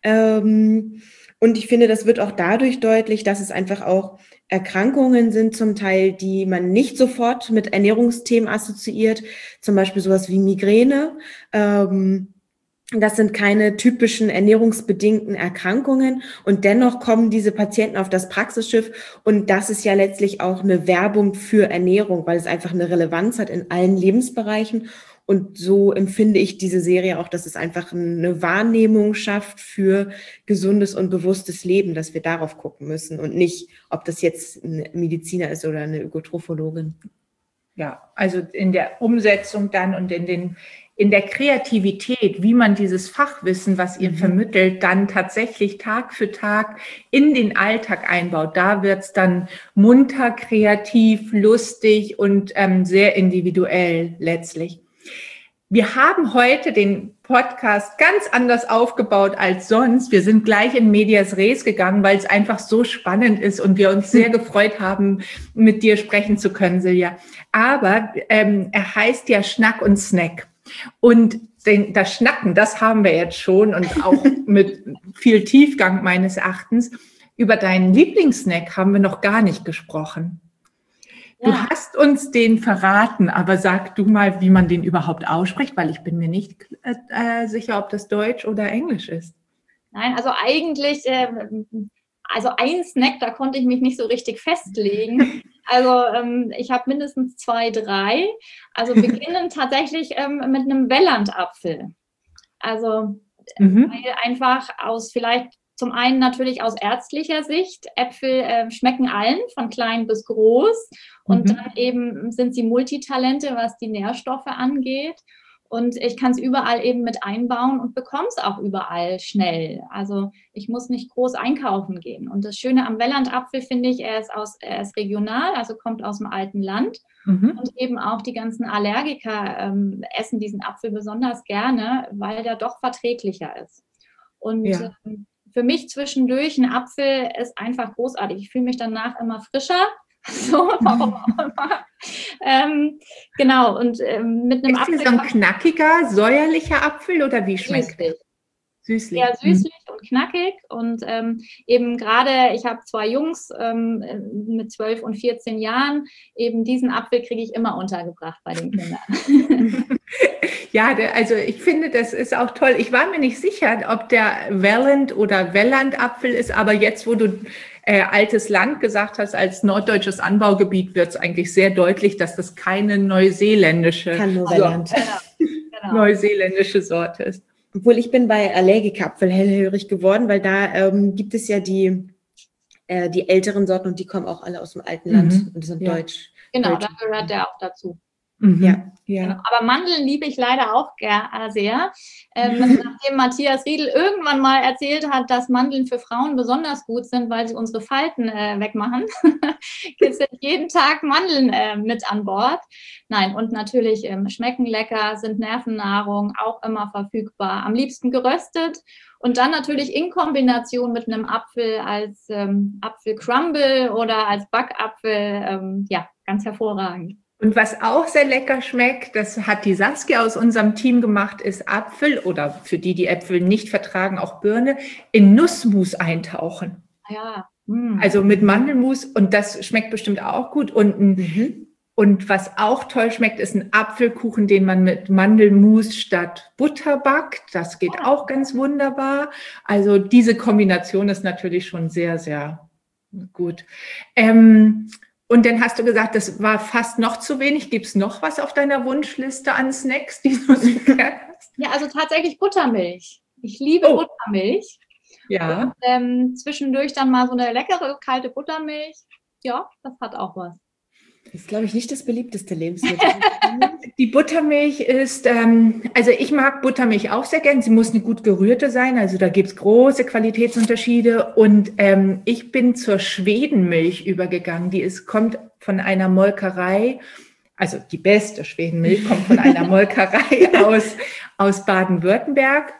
Ähm, und ich finde, das wird auch dadurch deutlich, dass es einfach auch Erkrankungen sind zum Teil, die man nicht sofort mit Ernährungsthemen assoziiert. Zum Beispiel sowas wie Migräne. Ähm, Das sind keine typischen ernährungsbedingten Erkrankungen und dennoch kommen diese Patienten auf das Praxisschiff und das ist ja letztlich auch eine Werbung für Ernährung, weil es einfach eine Relevanz hat in allen Lebensbereichen und so empfinde ich diese Serie auch, dass es einfach eine Wahrnehmung schafft für gesundes und bewusstes Leben, dass wir darauf gucken müssen und nicht, ob das jetzt ein Mediziner ist oder eine Ökotrophologin. Ja, also in der Umsetzung dann und in den in der Kreativität, wie man dieses Fachwissen, was ihr mhm. vermittelt, dann tatsächlich Tag für Tag in den Alltag einbaut. Da wird's dann munter, kreativ, lustig und ähm, sehr individuell letztlich. Wir haben heute den Podcast ganz anders aufgebaut als sonst. Wir sind gleich in Medias Res gegangen, weil es einfach so spannend ist und wir uns sehr gefreut haben, mit dir sprechen zu können, Silja. Aber ähm, er heißt ja Schnack und Snack. Und den, das Schnacken, das haben wir jetzt schon und auch mit viel Tiefgang meines Erachtens. Über deinen Lieblingssnack haben wir noch gar nicht gesprochen. Ja. Du hast uns den verraten, aber sag du mal, wie man den überhaupt ausspricht, weil ich bin mir nicht äh, sicher, ob das Deutsch oder Englisch ist. Nein, also eigentlich, äh, also ein Snack, da konnte ich mich nicht so richtig festlegen. Also ähm, ich habe mindestens zwei, drei. Also beginnen tatsächlich ähm, mit einem Wellandapfel. Also mhm. weil einfach aus vielleicht zum einen natürlich aus ärztlicher Sicht, Äpfel äh, schmecken allen, von klein bis groß. Und mhm. dann eben sind sie Multitalente, was die Nährstoffe angeht. Und ich kann es überall eben mit einbauen und bekomme es auch überall schnell. Also ich muss nicht groß einkaufen gehen. Und das Schöne am Wellandapfel finde ich, er ist, aus, er ist regional, also kommt aus dem alten Land. Mhm. Und eben auch die ganzen Allergiker ähm, essen diesen Apfel besonders gerne, weil der doch verträglicher ist. Und ja. ähm, für mich zwischendurch ein Apfel ist einfach großartig. Ich fühle mich danach immer frischer. So, warum auch immer. ähm, genau, und ähm, mit einem ist Apfel. Ist das so ein knackiger, säuerlicher Apfel oder wie schmeckt der? Süßlich. Ja, süßlich mhm. und knackig. Und ähm, eben gerade, ich habe zwei Jungs ähm, mit zwölf und vierzehn Jahren, eben diesen Apfel kriege ich immer untergebracht bei den Kindern. Ja, also ich finde, das ist auch toll. Ich war mir nicht sicher, ob der Welland oder Wellandapfel ist, aber jetzt, wo du äh, altes Land gesagt hast, als norddeutsches Anbaugebiet, wird es eigentlich sehr deutlich, dass das keine neuseeländische, Kann nur Welland. Sorte, genau. neuseeländische Sorte ist. Obwohl ich bin bei Allergikapfel hellhörig geworden, weil da ähm, gibt es ja die, äh, die älteren Sorten und die kommen auch alle aus dem alten Land Mhm. und sind Ja. deutsch. Genau, deutsch. da gehört der auch dazu. Mhm. Ja. Ja. Genau. Aber Mandeln liebe ich leider auch sehr. Ähm, nachdem Matthias Riedel irgendwann mal erzählt hat, dass Mandeln für Frauen besonders gut sind, weil sie unsere Falten äh, wegmachen, gibt es jeden Tag Mandeln äh, mit an Bord. Nein, und natürlich ähm, schmecken lecker, sind Nervennahrung, auch immer verfügbar. Am liebsten geröstet und dann natürlich in Kombination mit einem Apfel als ähm, Apfelcrumble oder als Backapfel. Ähm, ja, ganz hervorragend. Und was auch sehr lecker schmeckt, das hat die Saskia aus unserem Team gemacht, ist Apfel oder für die, die Äpfel nicht vertragen, auch Birne, in Nussmus eintauchen. Ja. Mm. Also mit Mandelmus und das schmeckt bestimmt auch gut. Und, ein, Mhm. und was auch toll schmeckt, ist ein Apfelkuchen, den man mit Mandelmus statt Butter backt. Das geht auch ganz wunderbar. Also diese Kombination ist natürlich schon sehr, sehr gut. Ähm, Und dann hast du gesagt, das war fast noch zu wenig. Gibt es noch was auf deiner Wunschliste an Snacks, die du so gerne hast? Ja, also tatsächlich Buttermilch. Ich liebe Oh. Buttermilch. Ja. Und ähm, zwischendurch dann mal so eine leckere kalte Buttermilch. Ja, das hat auch was. Das ist, glaube ich, nicht das beliebteste Lebensmittel. Die Buttermilch ist, ähm, also ich mag Buttermilch auch sehr gern. Sie muss eine gut gerührte sein, also da gibt es große Qualitätsunterschiede. Und ähm, ich bin zur Schwedenmilch übergegangen. Die ist, kommt von einer Molkerei, also die beste Schwedenmilch kommt von einer Molkerei aus, aus Baden-Württemberg.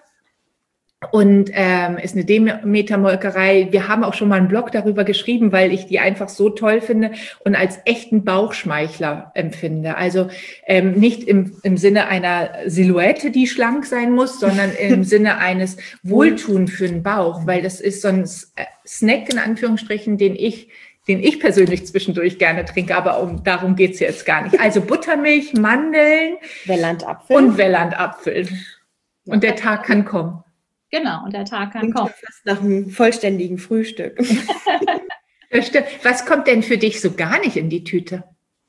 Und ähm, ist eine Demeter-Molkerei. Wir haben auch schon mal einen Blog darüber geschrieben, weil ich die einfach so toll finde und als echten Bauchschmeichler empfinde. Also ähm, nicht im, im Sinne einer Silhouette, die schlank sein muss, sondern im Sinne eines Wohltun für den Bauch, weil das ist so ein Snack in Anführungsstrichen, den ich den ich persönlich zwischendurch gerne trinke, aber um, darum geht's jetzt gar nicht. Also Buttermilch, Mandeln Wellandapfel. und Wellandapfel. Und der Tag kann kommen. Genau, und der Tag kann Klingt kommen. fast nach einem vollständigen Frühstück. Was kommt denn für dich so gar nicht in die Tüte?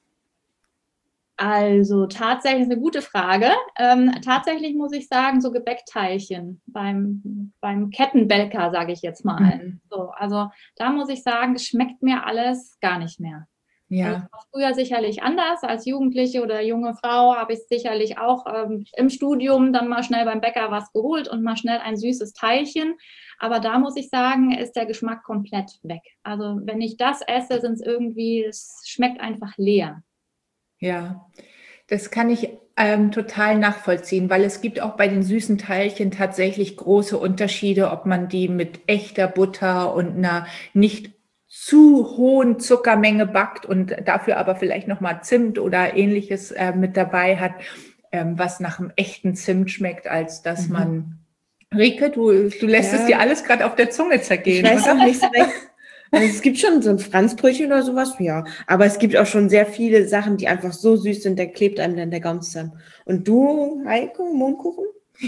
Also tatsächlich ist eine gute Frage. Ähm, tatsächlich muss ich sagen, so Gebäckteilchen beim, beim Kettenbäcker, sage ich jetzt mal. Mhm. So, also da muss ich sagen, es schmeckt mir alles gar nicht mehr. Ja. Also, das war früher sicherlich anders. Als Jugendliche oder junge Frau habe ich sicherlich auch ähm, im Studium dann mal schnell beim Bäcker was geholt und mal schnell ein süßes Teilchen. Aber da muss ich sagen, ist der Geschmack komplett weg. Also wenn ich das esse, sind es irgendwie, es schmeckt einfach leer. Ja, das kann ich ähm, total nachvollziehen, weil es gibt auch bei den süßen Teilchen tatsächlich große Unterschiede, ob man die mit echter Butter und einer nicht zu hohen Zuckermenge backt und dafür aber vielleicht nochmal Zimt oder ähnliches äh, mit dabei hat, ähm, was nach einem echten Zimt schmeckt, als dass Mhm. man... Rike, du, du lässt Ja. es dir alles gerade auf der Zunge zergehen, Ich weiß oder? auch nicht so recht. Also es gibt schon so ein Franzbrötchen oder sowas, ja. Aber es gibt auch schon sehr viele Sachen, die einfach so süß sind, da klebt einem dann der Gaumen zusammen. Und du, Heiko, Mohnkuchen?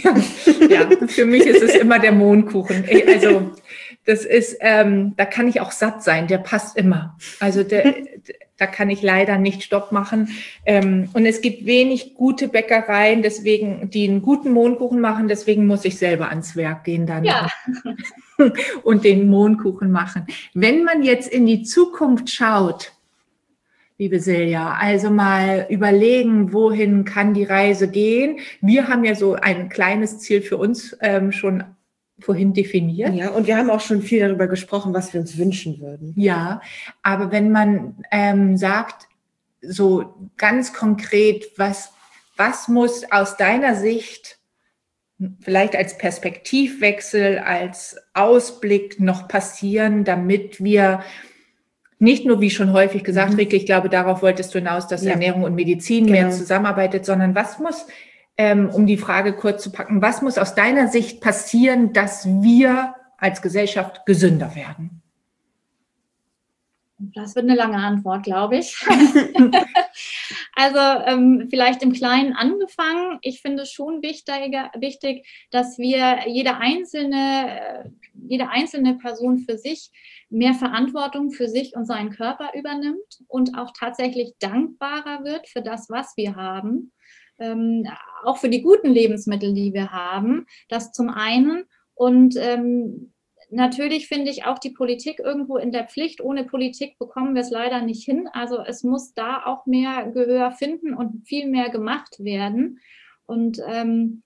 Ja, für mich ist es immer der Mohnkuchen. Also das ist, ähm, da kann ich auch satt sein, der passt immer. Also der, da kann ich leider nicht Stopp machen. Ähm, und es gibt wenig gute Bäckereien, deswegen, die einen guten Mohnkuchen machen, deswegen muss ich selber ans Werk gehen dann Ja. und den Mohnkuchen machen. Wenn man jetzt in die Zukunft schaut, liebe Silja, also mal überlegen, wohin kann die Reise gehen. Wir haben ja so ein kleines Ziel für uns ähm, schon vorhin definiert. Ja, und wir haben auch schon viel darüber gesprochen, was wir uns wünschen würden. Ja, aber wenn man ähm, sagt, so ganz konkret, was, was muss aus deiner Sicht vielleicht als Perspektivwechsel, als Ausblick noch passieren, damit wir nicht nur, wie schon häufig gesagt, Mhm. Rike, ich glaube, darauf wolltest du hinaus, dass Ja. Ernährung und Medizin Genau. mehr zusammenarbeitet, sondern was muss, ähm, um die Frage kurz zu packen, was muss aus deiner Sicht passieren, dass wir als Gesellschaft gesünder werden? Das wird eine lange Antwort, glaube ich. Also ähm, vielleicht im Kleinen angefangen. Ich finde es schon wichtiger, wichtig, dass wir jede einzelne, jede einzelne Person für sich mehr Verantwortung für sich und seinen Körper übernimmt und auch tatsächlich dankbarer wird für das, was wir haben. ähm, auch für die guten Lebensmittel, die wir haben. Das zum einen. Und ähm, natürlich finde ich auch die Politik irgendwo in der Pflicht. Ohne Politik bekommen wir es leider nicht hin. Also es muss da auch mehr Gehör finden und viel mehr gemacht werden. Und ähm,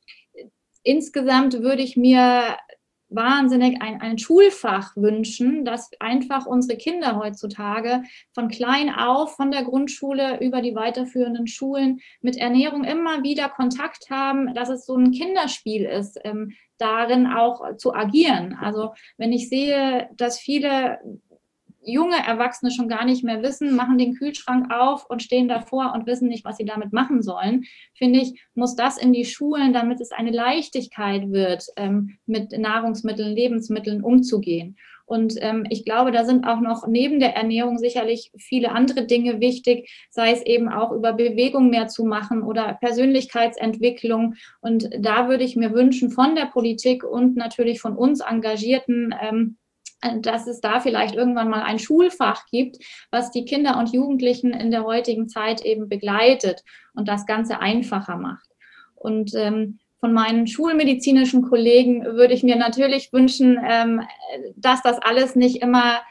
insgesamt würde ich mir wahnsinnig ein, ein Schulfach wünschen, dass einfach unsere Kinder heutzutage von klein auf, von der Grundschule über die weiterführenden Schulen mit Ernährung immer wieder Kontakt haben, dass es so ein Kinderspiel ist, ähm, darin auch zu agieren. Also wenn ich sehe, dass viele junge Erwachsene schon gar nicht mehr wissen, machen den Kühlschrank auf und stehen davor und wissen nicht, was sie damit machen sollen, finde ich, muss das in die Schulen, damit es eine Leichtigkeit wird, ähm, mit Nahrungsmitteln, Lebensmitteln umzugehen. Und ähm, ich glaube, da sind auch noch neben der Ernährung sicherlich viele andere Dinge wichtig, sei es eben auch über Bewegung mehr zu machen oder Persönlichkeitsentwicklung. Und da würde ich mir wünschen von der Politik und natürlich von uns Engagierten, ähm, dass es da vielleicht irgendwann mal ein Schulfach gibt, was die Kinder und Jugendlichen in der heutigen Zeit eben begleitet und das Ganze einfacher macht. Und ähm, von meinen schulmedizinischen Kollegen würde ich mir natürlich wünschen, ähm, dass das alles nicht immer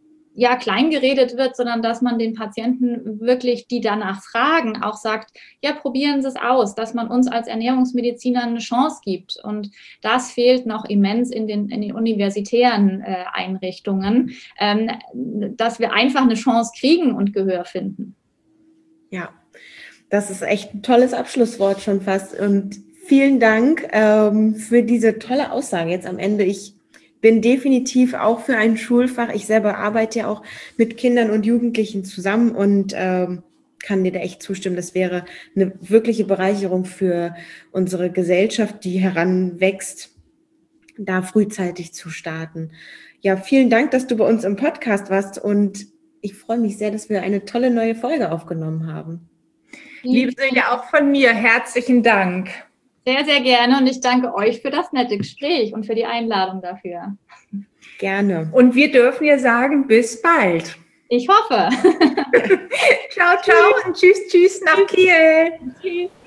ja klein geredet wird, sondern dass man den Patienten wirklich, die danach fragen, auch sagt, ja, probieren Sie es aus, dass man uns als Ernährungsmediziner eine Chance gibt. Und das fehlt noch immens in den, in den universitären äh, Einrichtungen, ähm, dass wir einfach eine Chance kriegen und Gehör finden. Ja, das ist echt ein tolles Abschlusswort schon fast. Und vielen Dank ähm, für diese tolle Aussage jetzt am Ende. Ich bin definitiv auch für ein Schulfach. Ich selber arbeite ja auch mit Kindern und Jugendlichen zusammen und ähm, kann dir da echt zustimmen. Das wäre eine wirkliche Bereicherung für unsere Gesellschaft, die heranwächst, da frühzeitig zu starten. Ja, vielen Dank, dass du bei uns im Podcast warst und ich freue mich sehr, dass wir eine tolle neue Folge aufgenommen haben. Liebe Silja, auch von mir herzlichen Dank. Sehr, sehr gerne und ich danke euch für das nette Gespräch und für die Einladung dafür. Gerne. Und wir dürfen ja sagen, bis bald. Ich hoffe. Ciao, ciao und tschüss, tschüss nach Kiel. Tschüss.